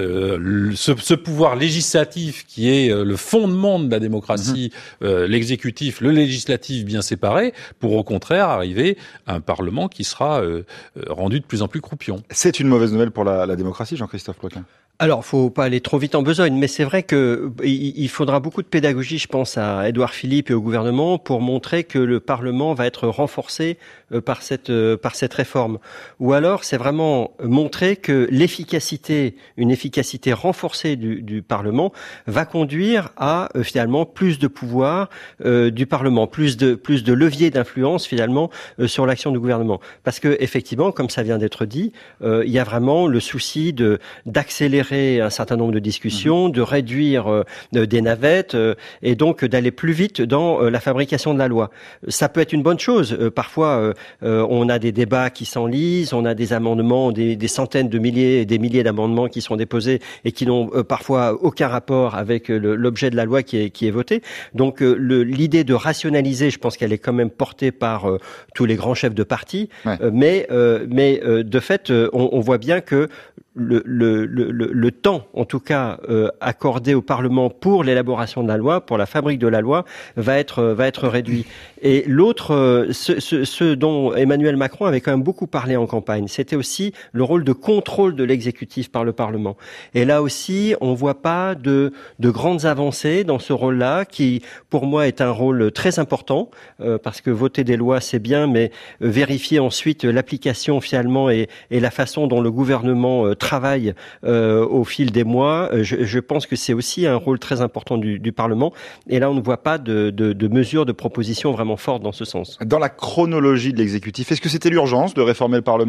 ce pouvoir législatif qui est le fondement de la démocratie, l'exécutif, le législatif bien séparés, pour au contraire arriver à un Parlement qui sera rendu de plus en plus croupion. C'est une mauvaise nouvelle pour la démocratie, Jean-Christophe Ploquin. Alors, faut pas aller trop vite en besogne, mais c'est vrai que il faudra beaucoup de pédagogie, je pense, à Édouard Philippe et au gouvernement pour montrer que le Parlement va être renforcé par cette réforme. Ou alors, c'est vraiment montrer que une efficacité renforcée du Parlement va conduire à finalement plus de pouvoir du Parlement, plus de levier d'influence finalement sur l'action du gouvernement. Parce que effectivement, comme ça vient d'être dit, il y a vraiment le souci d'accélérer un certain nombre de discussions, de réduire des navettes et donc d'aller plus vite dans la fabrication de la loi. Ça peut être une bonne chose. Parfois, on a des débats qui s'enlisent, on a des amendements, des centaines de milliers et des milliers d'amendements qui sont déposés et qui n'ont parfois aucun rapport avec l'objet de la loi qui est voté. Donc l'idée de rationaliser, je pense qu'elle est quand même portée par tous les grands chefs de parti, mais de fait, on voit bien que le temps, en tout cas accordé au Parlement pour l'élaboration de la loi, pour la fabrique de la loi, va être réduit. Et l'autre, ce dont Emmanuel Macron avait quand même beaucoup parlé en campagne, c'était aussi le rôle de contrôle de l'exécutif par le Parlement. Et là aussi, on voit pas de grandes avancées dans ce rôle-là, qui pour moi est un rôle très important, parce que voter des lois c'est bien, mais vérifier ensuite l'application finalement et la façon dont le gouvernement travaille au fil des mois, je pense que c'est aussi un rôle très important du Parlement. Et là, on ne voit pas de mesures, de propositions vraiment fortes dans ce sens. Dans la chronologie de l'exécutif, est-ce que c'était l'urgence de réformer le Parlement ?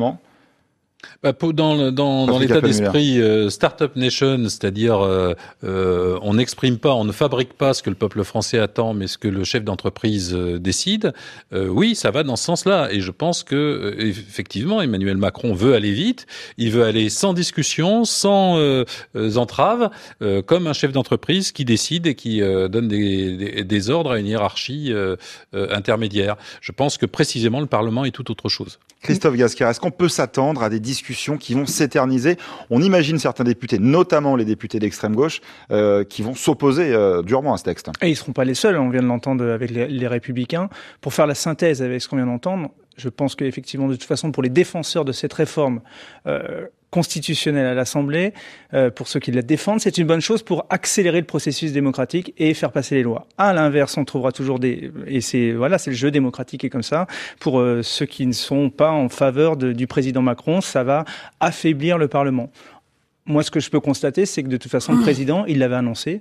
Dans l'état d'esprit Startup Nation, c'est-à-dire on n'exprime pas, on ne fabrique pas ce que le peuple français attend, mais ce que le chef d'entreprise décide, oui, ça va dans ce sens-là. Et je pense que effectivement, Emmanuel Macron veut aller vite, il veut aller sans discussion, sans entrave, comme un chef d'entreprise qui décide et qui donne des ordres à une hiérarchie intermédiaire. Je pense que précisément le Parlement est tout autre chose. Christophe Gasquet, est-ce qu'on peut s'attendre à des discussions qui vont s'éterniser ? On imagine certains députés, notamment les députés d'extrême gauche, qui vont s'opposer durement à ce texte. Et ils ne seront pas les seuls, on vient de l'entendre avec les Républicains. Pour faire la synthèse avec ce qu'on vient d'entendre, je pense qu'effectivement, de toute façon, pour les défenseurs de cette réforme constitutionnelle à l'Assemblée, pour ceux qui la défendent, c'est une bonne chose pour accélérer le processus démocratique et faire passer les lois. À l'inverse, on trouvera toujours et c'est le jeu démocratique est comme ça. Pour ceux qui ne sont pas en faveur du président Macron, ça va affaiblir le Parlement. Moi, ce que je peux constater, c'est que de toute façon, le président, il l'avait annoncé.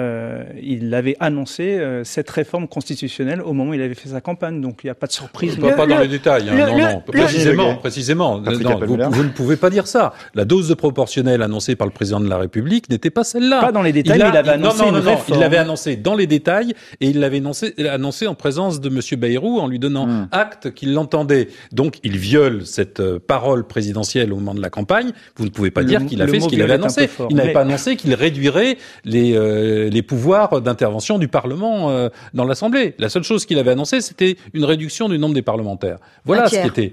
Cette réforme constitutionnelle au moment où il avait fait sa campagne. Donc, il n'y a pas de surprise. Pas dans les détails. Précisément. Vous ne pouvez pas dire ça. La dose de proportionnelle annoncée par le président de la République n'était pas celle-là. Pas dans les détails, mais il avait annoncé une réforme. Il l'avait annoncé dans les détails et il l'avait annoncé en présence de M. Bayrou en lui donnant acte qu'il l'entendait. Donc, il viole cette parole présidentielle au moment de la campagne. Vous ne pouvez pas dire qu'il a fait qu'il avait annoncé. Il n'avait pas annoncé qu'il réduirait les pouvoirs d'intervention du Parlement dans l'Assemblée. La seule chose qu'il avait annoncé, c'était une réduction du nombre des parlementaires. Voilà ce qui était.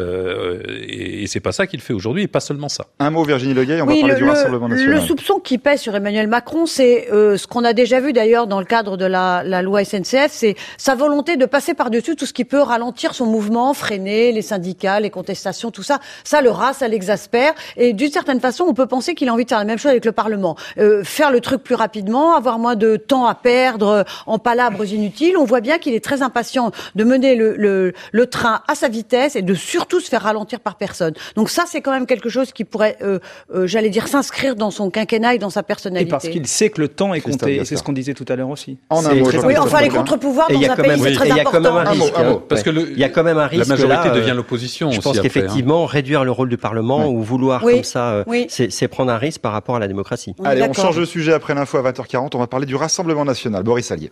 Et c'est pas ça qu'il fait aujourd'hui, et pas seulement ça. Un mot, Virginie Leguay, on va parler du Rassemblement national. Le soupçon qui pèse sur Emmanuel Macron, c'est ce qu'on a déjà vu d'ailleurs dans le cadre de la loi SNCF, c'est sa volonté de passer par-dessus tout ce qui peut ralentir son mouvement, freiner les syndicats, les contestations, tout ça. Ça le rase, ça l'exaspère. Et d'une certaine façon, on peut penser qu'il a envie de faire la même chose avec le Parlement. Faire le truc plus rapidement, avoir moins de temps à perdre en palabres inutiles. On voit bien qu'il est très impatient de mener le train à sa vitesse et de surtout se faire ralentir par personne. Donc ça, c'est quand même quelque chose qui pourrait, s'inscrire dans son quinquennat et dans sa personnalité. Et parce qu'il sait que le temps est compté. Et c'est ce qu'on disait tout à l'heure aussi. Les contre-pouvoirs dans un pays, c'est très important. Parce que il y a quand même un risque. La majorité devient l'opposition. Je pense qu'effectivement, réduire le rôle du Parlement ou vouloir comme ça, c'est prendre un risque par rapport à la démocratie. Allez, on change de sujet après l'info à 20h40. On va parler du Rassemblement national. Boris Allier.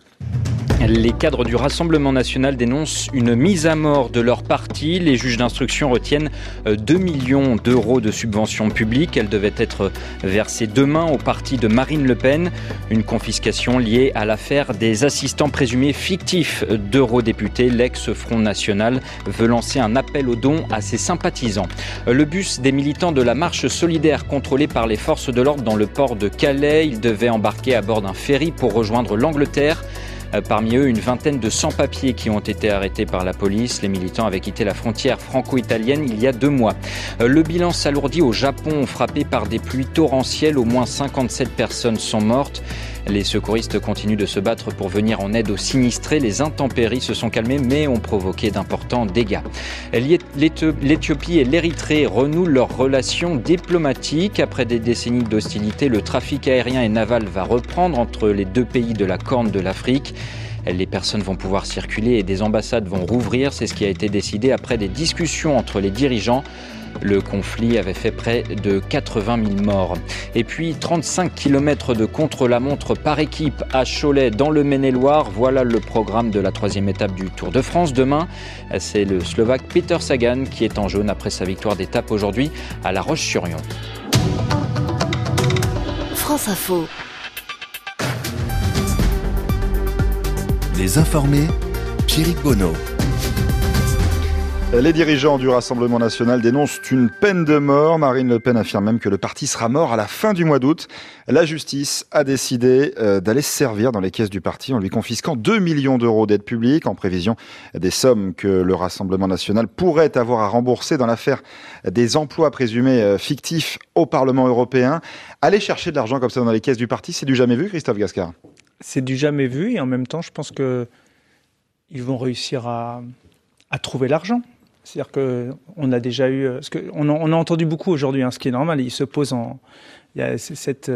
Les cadres du Rassemblement national dénoncent une mise à mort de leur parti. Les juges d'instruction retiennent 2 millions d'euros de subventions publiques. Elles devaient être versées demain au parti de Marine Le Pen. Une confiscation liée à l'affaire des assistants présumés fictifs d'eurodéputés. L'ex-Front National veut lancer un appel aux dons à ses sympathisants. Le bus des militants de la marche solidaire contrôlé par les forces de l'ordre dans le port de Calais. Ils devaient embarquer à bord d'un ferry pour rejoindre l'Angleterre. Parmi eux, une vingtaine de sans-papiers qui ont été arrêtés par la police. Les militants avaient quitté la frontière franco-italienne il y a 2 mois. Le bilan s'alourdit au Japon, frappé par des pluies torrentielles. Au moins 57 personnes sont mortes. Les secouristes continuent de se battre pour venir en aide aux sinistrés. Les intempéries se sont calmées mais ont provoqué d'importants dégâts. L'Éthiopie et l'Érythrée renouent leurs relations diplomatiques. Après des décennies d'hostilité, le trafic aérien et naval va reprendre entre les 2 pays de la Corne de l'Afrique. Les personnes vont pouvoir circuler et des ambassades vont rouvrir. C'est ce qui a été décidé après des discussions entre les dirigeants. Le conflit avait fait près de 80 000 morts. Et puis 35 km de contre-la-montre par équipe à Cholet dans le Maine-et-Loire. Voilà le programme de la 3e étape du Tour de France. Demain, c'est le Slovaque Peter Sagan qui est en jaune après sa victoire d'étape aujourd'hui à La Roche-sur-Yon. France Info. Les informés, Pierrick Bonneau. Les dirigeants du Rassemblement national dénoncent une peine de mort. Marine Le Pen affirme même que le parti sera mort à la fin du mois d'août. La justice a décidé d'aller se servir dans les caisses du parti en lui confisquant 2 millions d'euros d'aide publique en prévision des sommes que le Rassemblement national pourrait avoir à rembourser dans l'affaire des emplois présumés fictifs au Parlement européen. Aller chercher de l'argent comme ça dans les caisses du parti, c'est du jamais vu, Christophe Gascard? C'est du jamais vu et en même temps, je pense que ils vont réussir à trouver l'argent. C'est-à-dire qu'on a déjà eu... Parce on a entendu beaucoup aujourd'hui, ce qui est normal. Il y a cette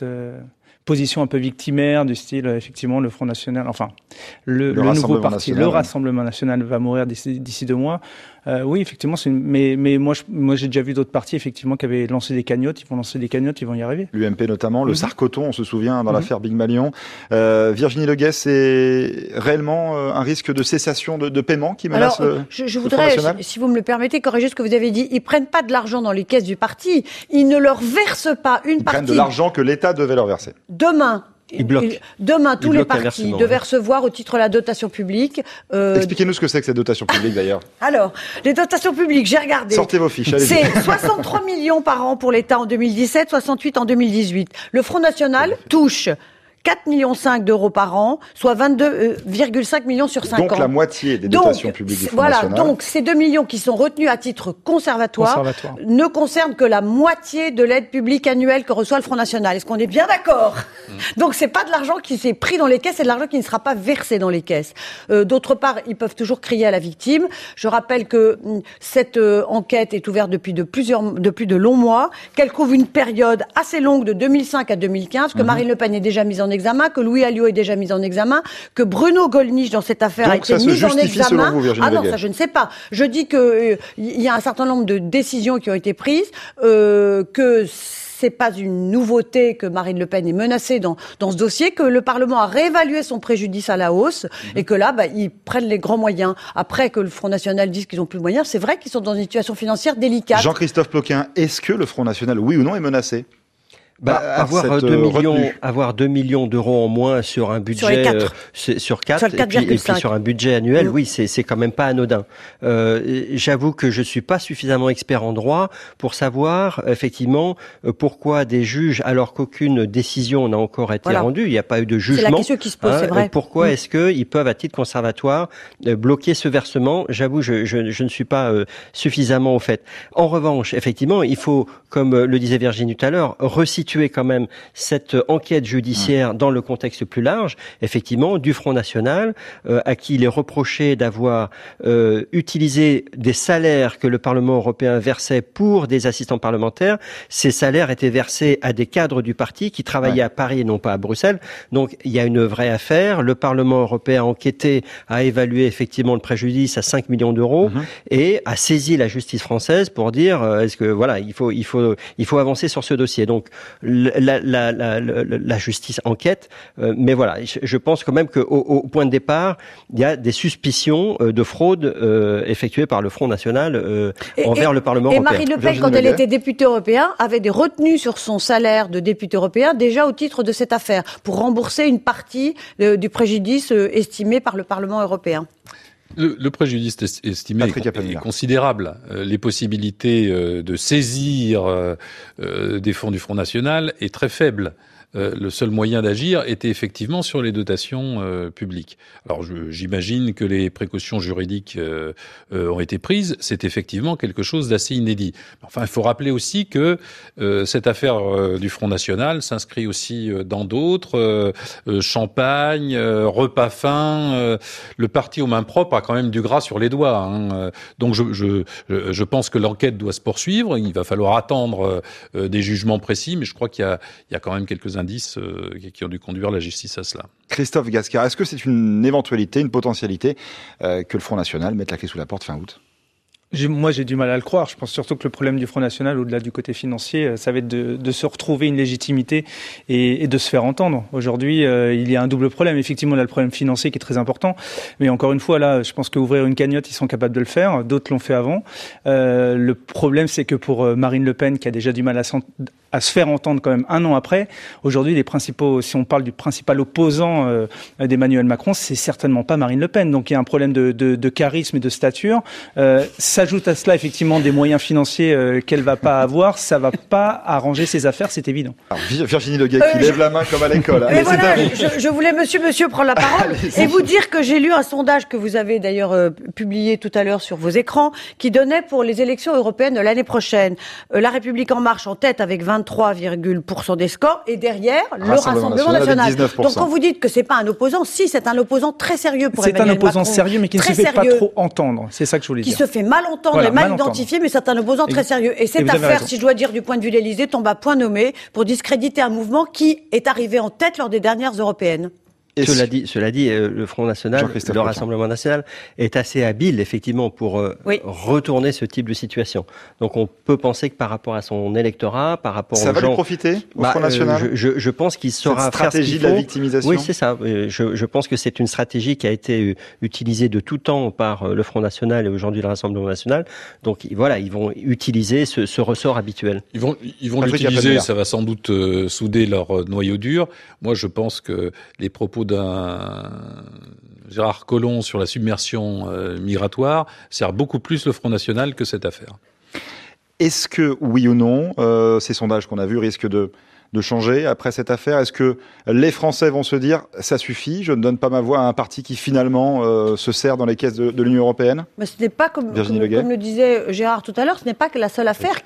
position un peu victimaire du style, effectivement, le Front National... Enfin, le nouveau parti, le Rassemblement National va mourir d'ici 2 mois. Oui, effectivement, mais moi j'ai déjà vu d'autres partis effectivement qui avaient lancé des cagnottes. Ils vont lancer des cagnottes, ils vont y arriver. L'UMP notamment, le Sarcoton, on se souvient dans l'affaire Big Malion. Virginie Leguet, c'est réellement un risque de cessation de paiement qui menace je voudrais, si vous me le permettez, corriger ce que vous avez dit. Ils prennent pas de l'argent dans les caisses du parti. Ils ne leur versent pas une partie. Ils prennent de l'argent que l'État devait leur verser. Demain, tous les partis devaient recevoir au titre de la dotation publique. Expliquez-nous ce que c'est que cette dotation publique d'ailleurs. Alors, les dotations publiques, j'ai regardé. Sortez vos fiches, allez-y. C'est 63 millions par an pour l'État en 2017, 68 en 2018. Le Front National touche 4,5 millions d'euros par an, soit 22,5 millions sur 5 ans. Donc la moitié des dotations publiques du Front National. Donc ces 2 millions qui sont retenus à titre conservatoire ne concernent que la moitié de l'aide publique annuelle que reçoit le Front National. Est-ce qu'on est bien d'accord ? Donc c'est pas de l'argent qui s'est pris dans les caisses, c'est de l'argent qui ne sera pas versé dans les caisses. D'autre part, ils peuvent toujours crier à la victime. Je rappelle que cette enquête est ouverte depuis de longs mois, qu'elle couvre une période assez longue de 2005 à 2015, que Marine Le Pen est déjà mise en examen, que Louis Alliot est déjà mis en examen, que Bruno Gollnisch dans cette affaire a été mis en examen. Ça je ne sais pas. Je dis que il y a un certain nombre de décisions qui ont été prises, que c'est pas une nouveauté que Marine Le Pen est menacée dans ce dossier, que le Parlement a réévalué son préjudice à la hausse et que là, ils prennent les grands moyens. Après que le Front National dise qu'ils n'ont plus de moyens, c'est vrai qu'ils sont dans une situation financière délicate. Jean-Christophe Ploquin, est-ce que le Front National, oui ou non, est menacé ? Avoir 2 millions d'euros en moins sur un budget sur 4 et puis sur un budget annuel, oui, c'est quand même pas anodin. J'avoue que je suis pas suffisamment expert en droit pour savoir effectivement pourquoi des juges, alors qu'aucune décision n'a encore été rendue, il n'y a pas eu de jugement. C'est la question qui se pose, c'est vrai. Pourquoi est-ce qu'ils peuvent à titre conservatoire bloquer ce versement ? J'avoue, je ne suis pas suffisamment au fait. En revanche, effectivement, il faut, comme le disait Virginie tout à l'heure, resituer quand même cette enquête judiciaire dans le contexte plus large, effectivement, du Front National, à qui il est reproché d'avoir utilisé des salaires que le Parlement européen versait pour des assistants parlementaires. Ces salaires étaient versés à des cadres du parti qui travaillaient à Paris et non pas à Bruxelles. Donc, il y a une vraie affaire. Le Parlement européen a enquêté, a évalué effectivement le préjudice à 5 millions d'euros et a saisi la justice française pour dire est-ce que voilà, il faut avancer sur ce dossier. Donc, la justice enquête, mais voilà, je pense quand même qu'au point de départ, il y a des suspicions de fraude effectuées par le Front National envers le Parlement européen. Et Marine Le Pen, quand elle était députée européenne, avait des retenues sur son salaire de députée européen déjà au titre de cette affaire, pour rembourser une partie du préjudice estimé par le Parlement européen. Le préjudice estimé est considérable. Les possibilités de saisir des fonds du Front National est très faible. Le seul moyen d'agir était effectivement sur les dotations publiques. Alors j'imagine que les précautions juridiques ont été prises. C'est effectivement quelque chose d'assez inédit. Enfin, il faut rappeler aussi que cette affaire du Front National s'inscrit aussi dans d'autres. Champagne, repas fins. Le parti aux mains propres a quand même du gras sur les doigts. Donc je pense que l'enquête doit se poursuivre. Il va falloir attendre des jugements précis, mais je crois qu'il y a quand même quelques indices qui ont dû conduire la justice à cela. Christophe Gascard, est-ce que c'est une éventualité, une potentialité que le Front National mette la clé sous la porte fin août ? Moi, j'ai du mal à le croire. Je pense surtout que le problème du Front National, au-delà du côté financier, ça va être de se retrouver une légitimité et de se faire entendre. Aujourd'hui, il y a un double problème. Effectivement, il y a le problème financier qui est très important. Mais encore une fois, là, je pense qu'ouvrir une cagnotte, ils sont capables de le faire. D'autres l'ont fait avant. Le problème, c'est que pour Marine Le Pen, qui a déjà du mal à se faire entendre quand même un an après, aujourd'hui, les principaux, si on parle du principal opposant d'Emmanuel Macron, c'est certainement pas Marine Le Pen. Donc, il y a un problème de charisme et de stature. S'ajoute à cela effectivement des moyens financiers qu'elle va pas avoir, ça va pas arranger ses affaires, c'est évident. Alors, Virginie Leguet qui lève la main comme à l'école. Mais voilà, je voulais monsieur prendre la parole et vous dire que j'ai lu un sondage que vous avez d'ailleurs publié tout à l'heure sur vos écrans qui donnait pour les élections européennes de l'année prochaine La République en marche en tête avec 23,% des scores et derrière le Rassemblement national. Donc quand vous dites que c'est pas un opposant, si c'est un opposant très sérieux pour Emmanuel Macron. C'est un opposant sérieux mais qui ne se fait pas trop entendre. C'est ça que je voulais dire. Qui se fait mal entendre et mal identifié, mais c'est un opposant très sérieux. Et cette affaire, si je dois dire du point de vue de l'Élysée, tombe à point nommé pour discréditer un mouvement qui est arrivé en tête lors des dernières européennes. Cela dit, le Front National, le Rassemblement National est assez habile, effectivement, pour retourner ce type de situation. Donc, on peut penser que par rapport à son électorat, par rapport aux gens... Ça va lui profiter, au Front National je pense qu'il saura faire ce qu'il faut. Stratégie de la victimisation. Oui, c'est ça. Je pense que c'est une stratégie qui a été utilisée de tout temps par le Front National et aujourd'hui le Rassemblement National. Donc, voilà, ils vont utiliser ce ressort habituel. Ils vont l'utiliser, ça va sans doute souder leur noyau dur. Moi, je pense que les propos d'un Gérard Collomb sur la submersion migratoire sert beaucoup plus le Front National que cette affaire. Est-ce que, oui ou non, ces sondages qu'on a vus risquent de changer après cette affaire? Est-ce que les Français vont se dire « ça suffit, je ne donne pas ma voix à un parti qui finalement se sert dans les caisses de l'Union européenne » Mais ce n'est pas, comme le disait Gérard tout à l'heure, ce n'est pas que la seule affaire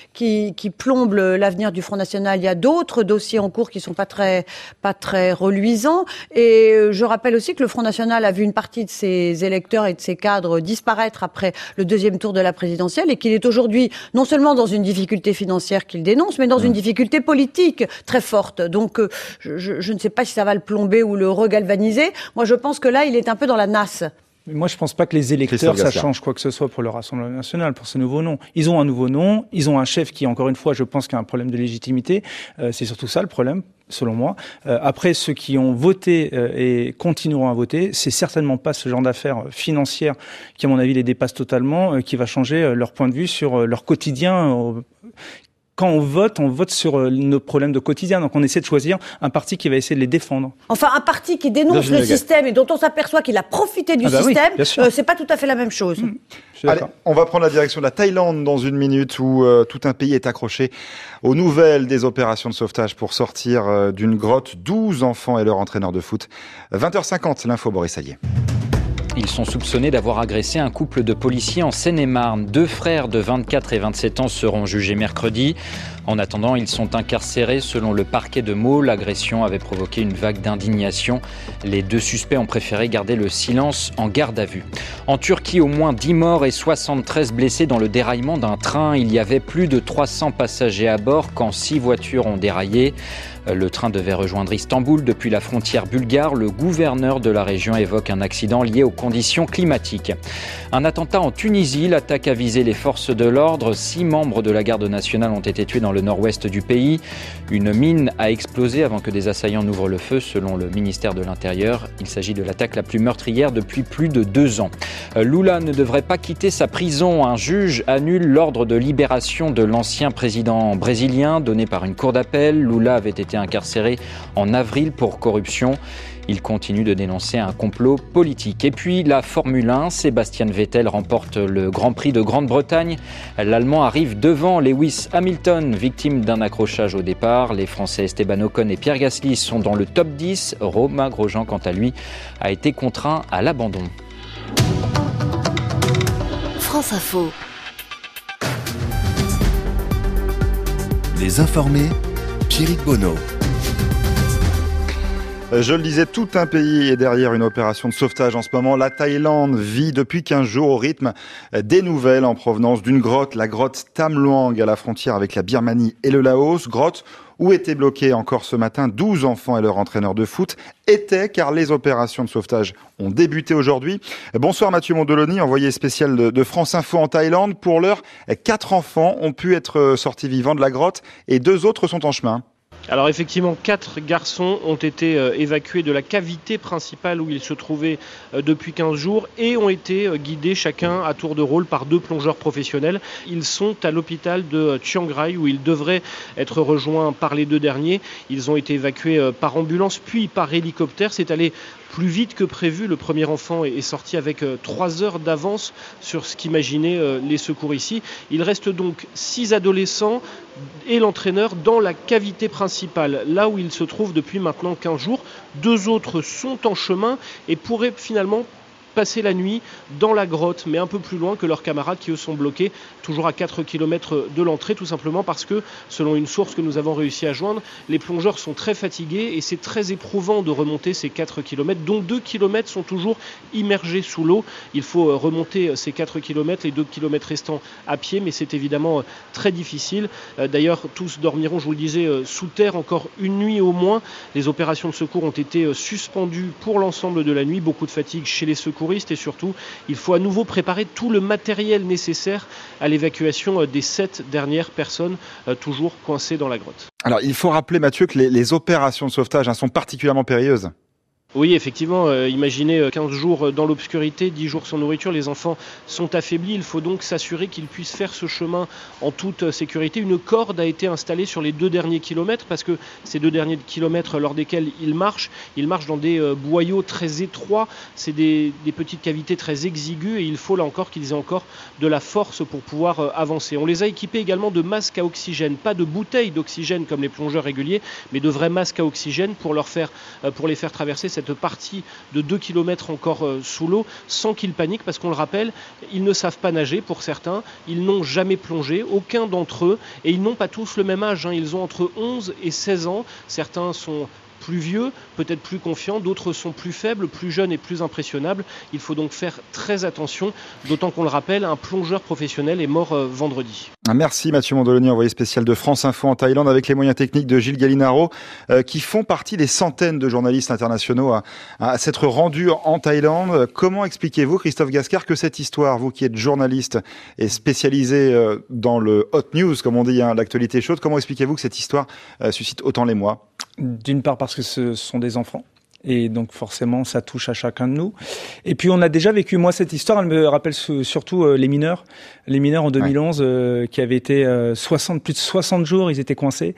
qui plombe l'avenir du Front National. Il y a d'autres dossiers en cours qui sont pas très reluisants. Et je rappelle aussi que le Front National a vu une partie de ses électeurs et de ses cadres disparaître après le deuxième tour de la présidentielle et qu'il est aujourd'hui non seulement dans une difficulté financière qu'il dénonce, mais dans une difficulté politique très forte. Donc, je ne sais pas si ça va le plomber ou le regalvaniser. Moi, je pense que là, il est un peu dans la nasse. Mais moi, je pense pas que les électeurs, ça change quoi que ce soit pour le Rassemblement National, pour ce nouveau nom. Ils ont un nouveau nom, ils ont un chef qui, encore une fois, je pense qu'il y a un problème de légitimité. C'est surtout ça le problème, selon moi. Après, ceux qui ont voté et continueront à voter, c'est certainement pas ce genre d'affaires financières qui, à mon avis, les dépasse totalement, qui va changer leur point de vue sur leur quotidien. Quand on vote sur nos problèmes de quotidien. Donc on essaie de choisir un parti qui va essayer de les défendre. Enfin, un parti qui dénonce le système et dont on s'aperçoit qu'il a profité du système, c'est pas tout à fait la même chose. Allez, on va prendre la direction de la Thaïlande dans une minute où tout un pays est accroché aux nouvelles des opérations de sauvetage pour sortir d'une grotte 12 enfants et leur entraîneur de foot. 20h50, l'info Boris Allier. Ils sont soupçonnés d'avoir agressé un couple de policiers en Seine-et-Marne. 2 frères de 24 et 27 ans seront jugés mercredi. En attendant, ils sont incarcérés. Selon le parquet de Meaux, l'agression avait provoqué une vague d'indignation. Les 2 suspects ont préféré garder le silence en garde à vue. En Turquie, au moins 10 morts et 73 blessés dans le déraillement d'un train. Il y avait plus de 300 passagers à bord quand 6 voitures ont déraillé. Le train devait rejoindre Istanbul depuis la frontière bulgare. Le gouverneur de la région évoque un accident lié aux conditions climatiques. Un attentat en Tunisie, l'attaque a visé les forces de l'ordre. 6 membres de la garde nationale ont été tués dans le nord-ouest du pays. Une mine a explosé avant que des assaillants n'ouvrent le feu, selon le ministère de l'Intérieur. Il s'agit de l'attaque la plus meurtrière depuis plus de 2 ans. Lula ne devrait pas quitter sa prison. Un juge annule l'ordre de libération de l'ancien président brésilien donné par une cour d'appel. Lula avait été incarcéré en avril pour corruption. Il continue de dénoncer un complot politique. Et puis la Formule 1, Sébastien Vettel remporte le Grand Prix de Grande-Bretagne. L'Allemand arrive devant Lewis Hamilton, victime d'un accrochage au départ. Les Français Esteban Ocon et Pierre Gasly sont dans le top 10. Romain Grosjean, quant à lui, a été contraint à l'abandon. France Info. Les informés, Pierrick Bonneau. Je le disais, tout un pays est derrière une opération de sauvetage en ce moment. La Thaïlande vit depuis 15 jours au rythme des nouvelles en provenance d'une grotte, la grotte Tam Luang à la frontière avec la Birmanie et le Laos. Grotte où étaient bloqués encore ce matin 12 enfants et leur entraîneur de foot. Car les opérations de sauvetage ont débuté aujourd'hui. Bonsoir Mathieu Mondoloni, envoyé spécial de France Info en Thaïlande. Pour l'heure, 4 enfants ont pu être sortis vivants de la grotte et 2 autres sont en chemin. Alors effectivement, 4 garçons ont été évacués de la cavité principale où ils se trouvaient depuis 15 jours et ont été guidés chacun à tour de rôle par 2 plongeurs professionnels. Ils sont à l'hôpital de Chiang Rai où ils devraient être rejoints par les 2 derniers. Ils ont été évacués par ambulance puis par hélicoptère. C'est allé plus vite que prévu. Le premier enfant est sorti avec 3 heures d'avance sur ce qu'imaginaient les secours ici. Il reste donc 6 adolescents et l'entraîneur dans la cavité principale, là où ils se trouvent depuis maintenant 15 jours. 2 autres sont en chemin et pourraient finalement passer la nuit dans la grotte, mais un peu plus loin que leurs camarades qui eux sont bloqués, toujours à 4 km de l'entrée, tout simplement parce que, selon une source que nous avons réussi à joindre, les plongeurs sont très fatigués et c'est très éprouvant de remonter ces 4 km, dont 2 km sont toujours immergés sous l'eau. Il faut remonter ces 4 km, les 2 km restants à pied, mais c'est évidemment très difficile. D'ailleurs, tous dormiront, je vous le disais, sous terre encore une nuit au moins. Les opérations de secours ont été suspendues pour l'ensemble de la nuit, beaucoup de fatigue chez les secours. Et surtout, il faut à nouveau préparer tout le matériel nécessaire à l'évacuation des 7 dernières personnes toujours coincées dans la grotte. Alors, il faut rappeler, Mathieu, que les opérations de sauvetage sont particulièrement périlleuses. Oui, effectivement, imaginez 15 jours dans l'obscurité, 10 jours sans nourriture, les enfants sont affaiblis. Il faut donc s'assurer qu'ils puissent faire ce chemin en toute sécurité. Une corde a été installée sur les 2 derniers kilomètres parce que ces 2 derniers kilomètres lors desquels ils marchent dans des boyaux très étroits. C'est des petites cavités très exiguës et il faut là encore qu'ils aient encore de la force pour pouvoir avancer. On les a équipés également de masques à oxygène, pas de bouteilles d'oxygène comme les plongeurs réguliers, mais de vrais masques à oxygène pour les faire traverser cette partie de 2 km encore sous l'eau sans qu'ils paniquent parce qu'on le rappelle, ils ne savent pas nager pour certains, ils n'ont jamais plongé, aucun d'entre eux, et ils n'ont pas tous le même âge, ils ont entre 11 et 16 ans, certains sont plus vieux, peut-être plus confiants, d'autres sont plus faibles, plus jeunes et plus impressionnables. Il faut donc faire très attention, d'autant qu'on le rappelle, un plongeur professionnel est mort vendredi. Merci Mathieu Mondoloni, envoyé spécial de France Info en Thaïlande avec les moyens techniques de Gilles Gallinaro qui font partie des centaines de journalistes internationaux à s'être rendus en Thaïlande. Comment expliquez-vous, Christophe Gascard, que cette histoire, vous qui êtes journaliste et spécialisé dans le hot news, comme on dit, l'actualité chaude, comment expliquez-vous que cette histoire suscite autant l'émoi ? D'une part parce que ce sont des enfants. Et donc forcément, ça touche à chacun de nous. Et puis on a déjà vécu, moi, cette histoire, elle me rappelle surtout les mineurs. Les mineurs en 2011 qui avaient été plus de 60 jours, ils étaient coincés.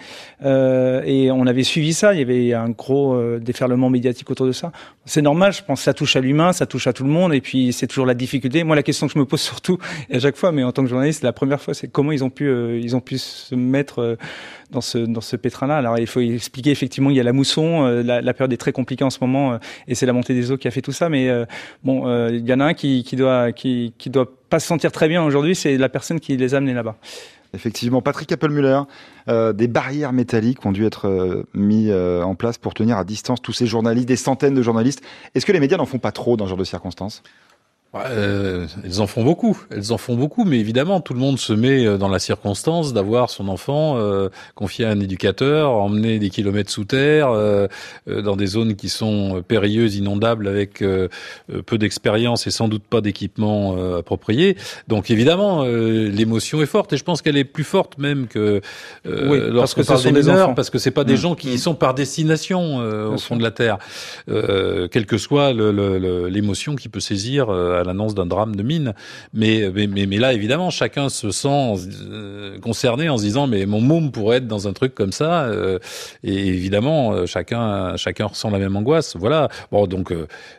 Et on avait suivi ça, il y avait un gros déferlement médiatique autour de ça. C'est normal, je pense que ça touche à l'humain, ça touche à tout le monde. Et puis c'est toujours la difficulté. Moi, la question que je me pose surtout, et à chaque fois, mais en tant que journaliste, la première fois, c'est comment ils ont pu se mettre dans ce pétrin-là. Alors il faut expliquer, effectivement, il y a la mousson, la période est très compliquée en ce moment, et c'est la montée des eaux qui a fait tout ça. Mais il y en a un qui doit pas se sentir très bien aujourd'hui, c'est la personne qui les a amenés là-bas. Effectivement, Patrick Appelmüller, des barrières métalliques ont dû être mis en place pour tenir à distance tous ces journalistes, des centaines de journalistes. Est-ce que les médias n'en font pas trop dans ce genre de circonstances ? Elles en font beaucoup, mais évidemment, tout le monde se met dans la circonstance d'avoir son enfant confié à un éducateur, emmené des kilomètres sous terre, dans des zones qui sont périlleuses, inondables, avec peu d'expérience et sans doute pas d'équipement approprié. Donc évidemment, l'émotion est forte, et je pense qu'elle est plus forte même que lorsqu'on parle des mineurs, parce que c'est pas des gens qui y sont par destination au fond de la terre, quelle que soit l'émotion qui peut saisir à l'annonce d'un drame de mine. Mais là, évidemment, chacun se sent concerné en se disant, mais mon môme pourrait être dans un truc comme ça. Et évidemment, chacun ressent la même angoisse. Voilà. Bon, donc,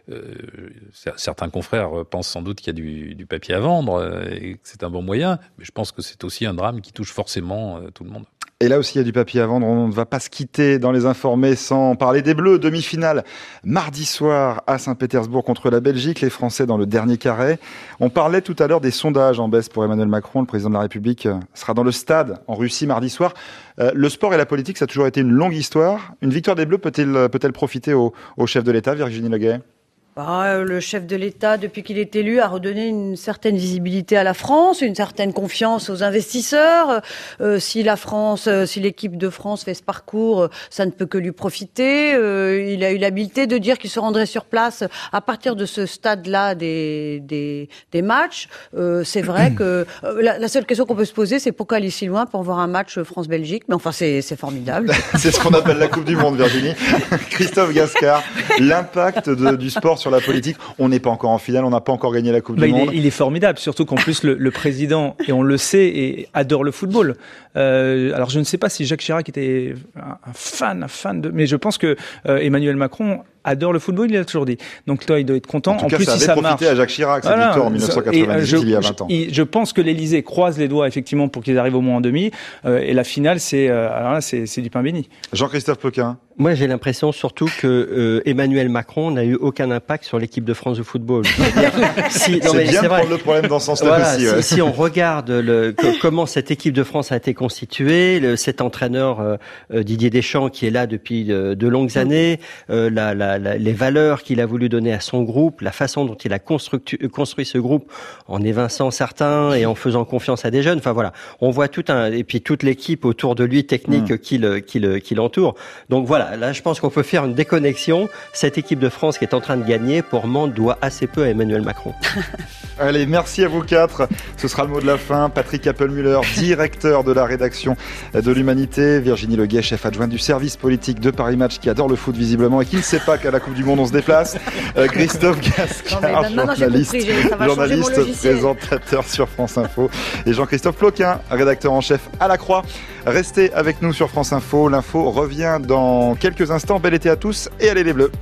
certains confrères pensent sans doute qu'il y a du papier à vendre et que c'est un bon moyen. Mais je pense que c'est aussi un drame qui touche forcément tout le monde. Et là aussi, il y a du papier à vendre. On ne va pas se quitter dans les informés sans parler des Bleus. Demi-finale mardi soir à Saint-Pétersbourg contre la Belgique. Les Français dans le dernier carré. On parlait tout à l'heure des sondages en baisse pour Emmanuel Macron. Le président de la République sera dans le stade en Russie mardi soir. Le sport et la politique, ça a toujours été une longue histoire. Une victoire des Bleus peut-elle profiter au chef de l'État, Virginie Leguet ? Le chef de l'État, depuis qu'il est élu, a redonné une certaine visibilité à la France, une certaine confiance aux investisseurs. Si l'équipe de France fait ce parcours, ça ne peut que lui profiter. Il a eu l'habileté de dire qu'il se rendrait sur place à partir de ce stade-là des matchs. C'est vrai que la seule question qu'on peut se poser, c'est pourquoi aller si loin pour voir un match France-Belgique. Mais enfin, c'est formidable. C'est ce qu'on appelle la Coupe du Monde, Virginie. Christophe Gascard, l'impact du sport sur la politique. On n'est pas encore en finale, on n'a pas encore gagné la Coupe du Monde. Il est formidable, surtout qu'en plus le président, et on le sait, adore le football. Alors je ne sais pas si Jacques Chirac était un fan mais je pense que Emmanuel Macron adore le football, il l'a toujours dit. Donc là, il doit être content. En tout cas, plus, ça avait profité à Jacques Chirac, cette victoire en 1998, il y a 20 ans. Je pense que l'Élysée croise les doigts, effectivement, pour qu'ils arrivent au moins en demi. Et la finale, c'est du pain béni. Jean-Christophe Ploquin. Moi, j'ai l'impression surtout que Emmanuel Macron n'a eu aucun impact sur l'équipe de France de football. C'est bien de prendre le problème dans ce sens-là aussi. Ouais. Si on regarde comment cette équipe de France a été constituée, cet entraîneur Didier Deschamps qui est là depuis de longues années, les valeurs qu'il a voulu donner à son groupe, la façon dont il a construit ce groupe en évinçant certains et en faisant confiance à des jeunes. Enfin voilà, on voit et puis toute l'équipe autour de lui technique qui l'entoure. Donc voilà. Là, je pense qu'on peut faire une déconnexion. Cette équipe de France qui est en train de gagner, pour Mende, doit assez peu à Emmanuel Macron. Allez, merci à vous quatre. Ce sera le mot de la fin. Patrick Appelmüller, directeur de la rédaction de l'Humanité. Virginie Leguet, chef adjointe du service politique de Paris Match, qui adore le foot visiblement et qui ne sait pas qu'à la Coupe du Monde on se déplace. Christophe Gascard, journaliste, présentateur sur France Info. Et Jean-Christophe Ploquin, rédacteur en chef à La Croix. Restez avec nous sur France Info. L'info revient dans quelques instants. Bel été à tous et allez les Bleus.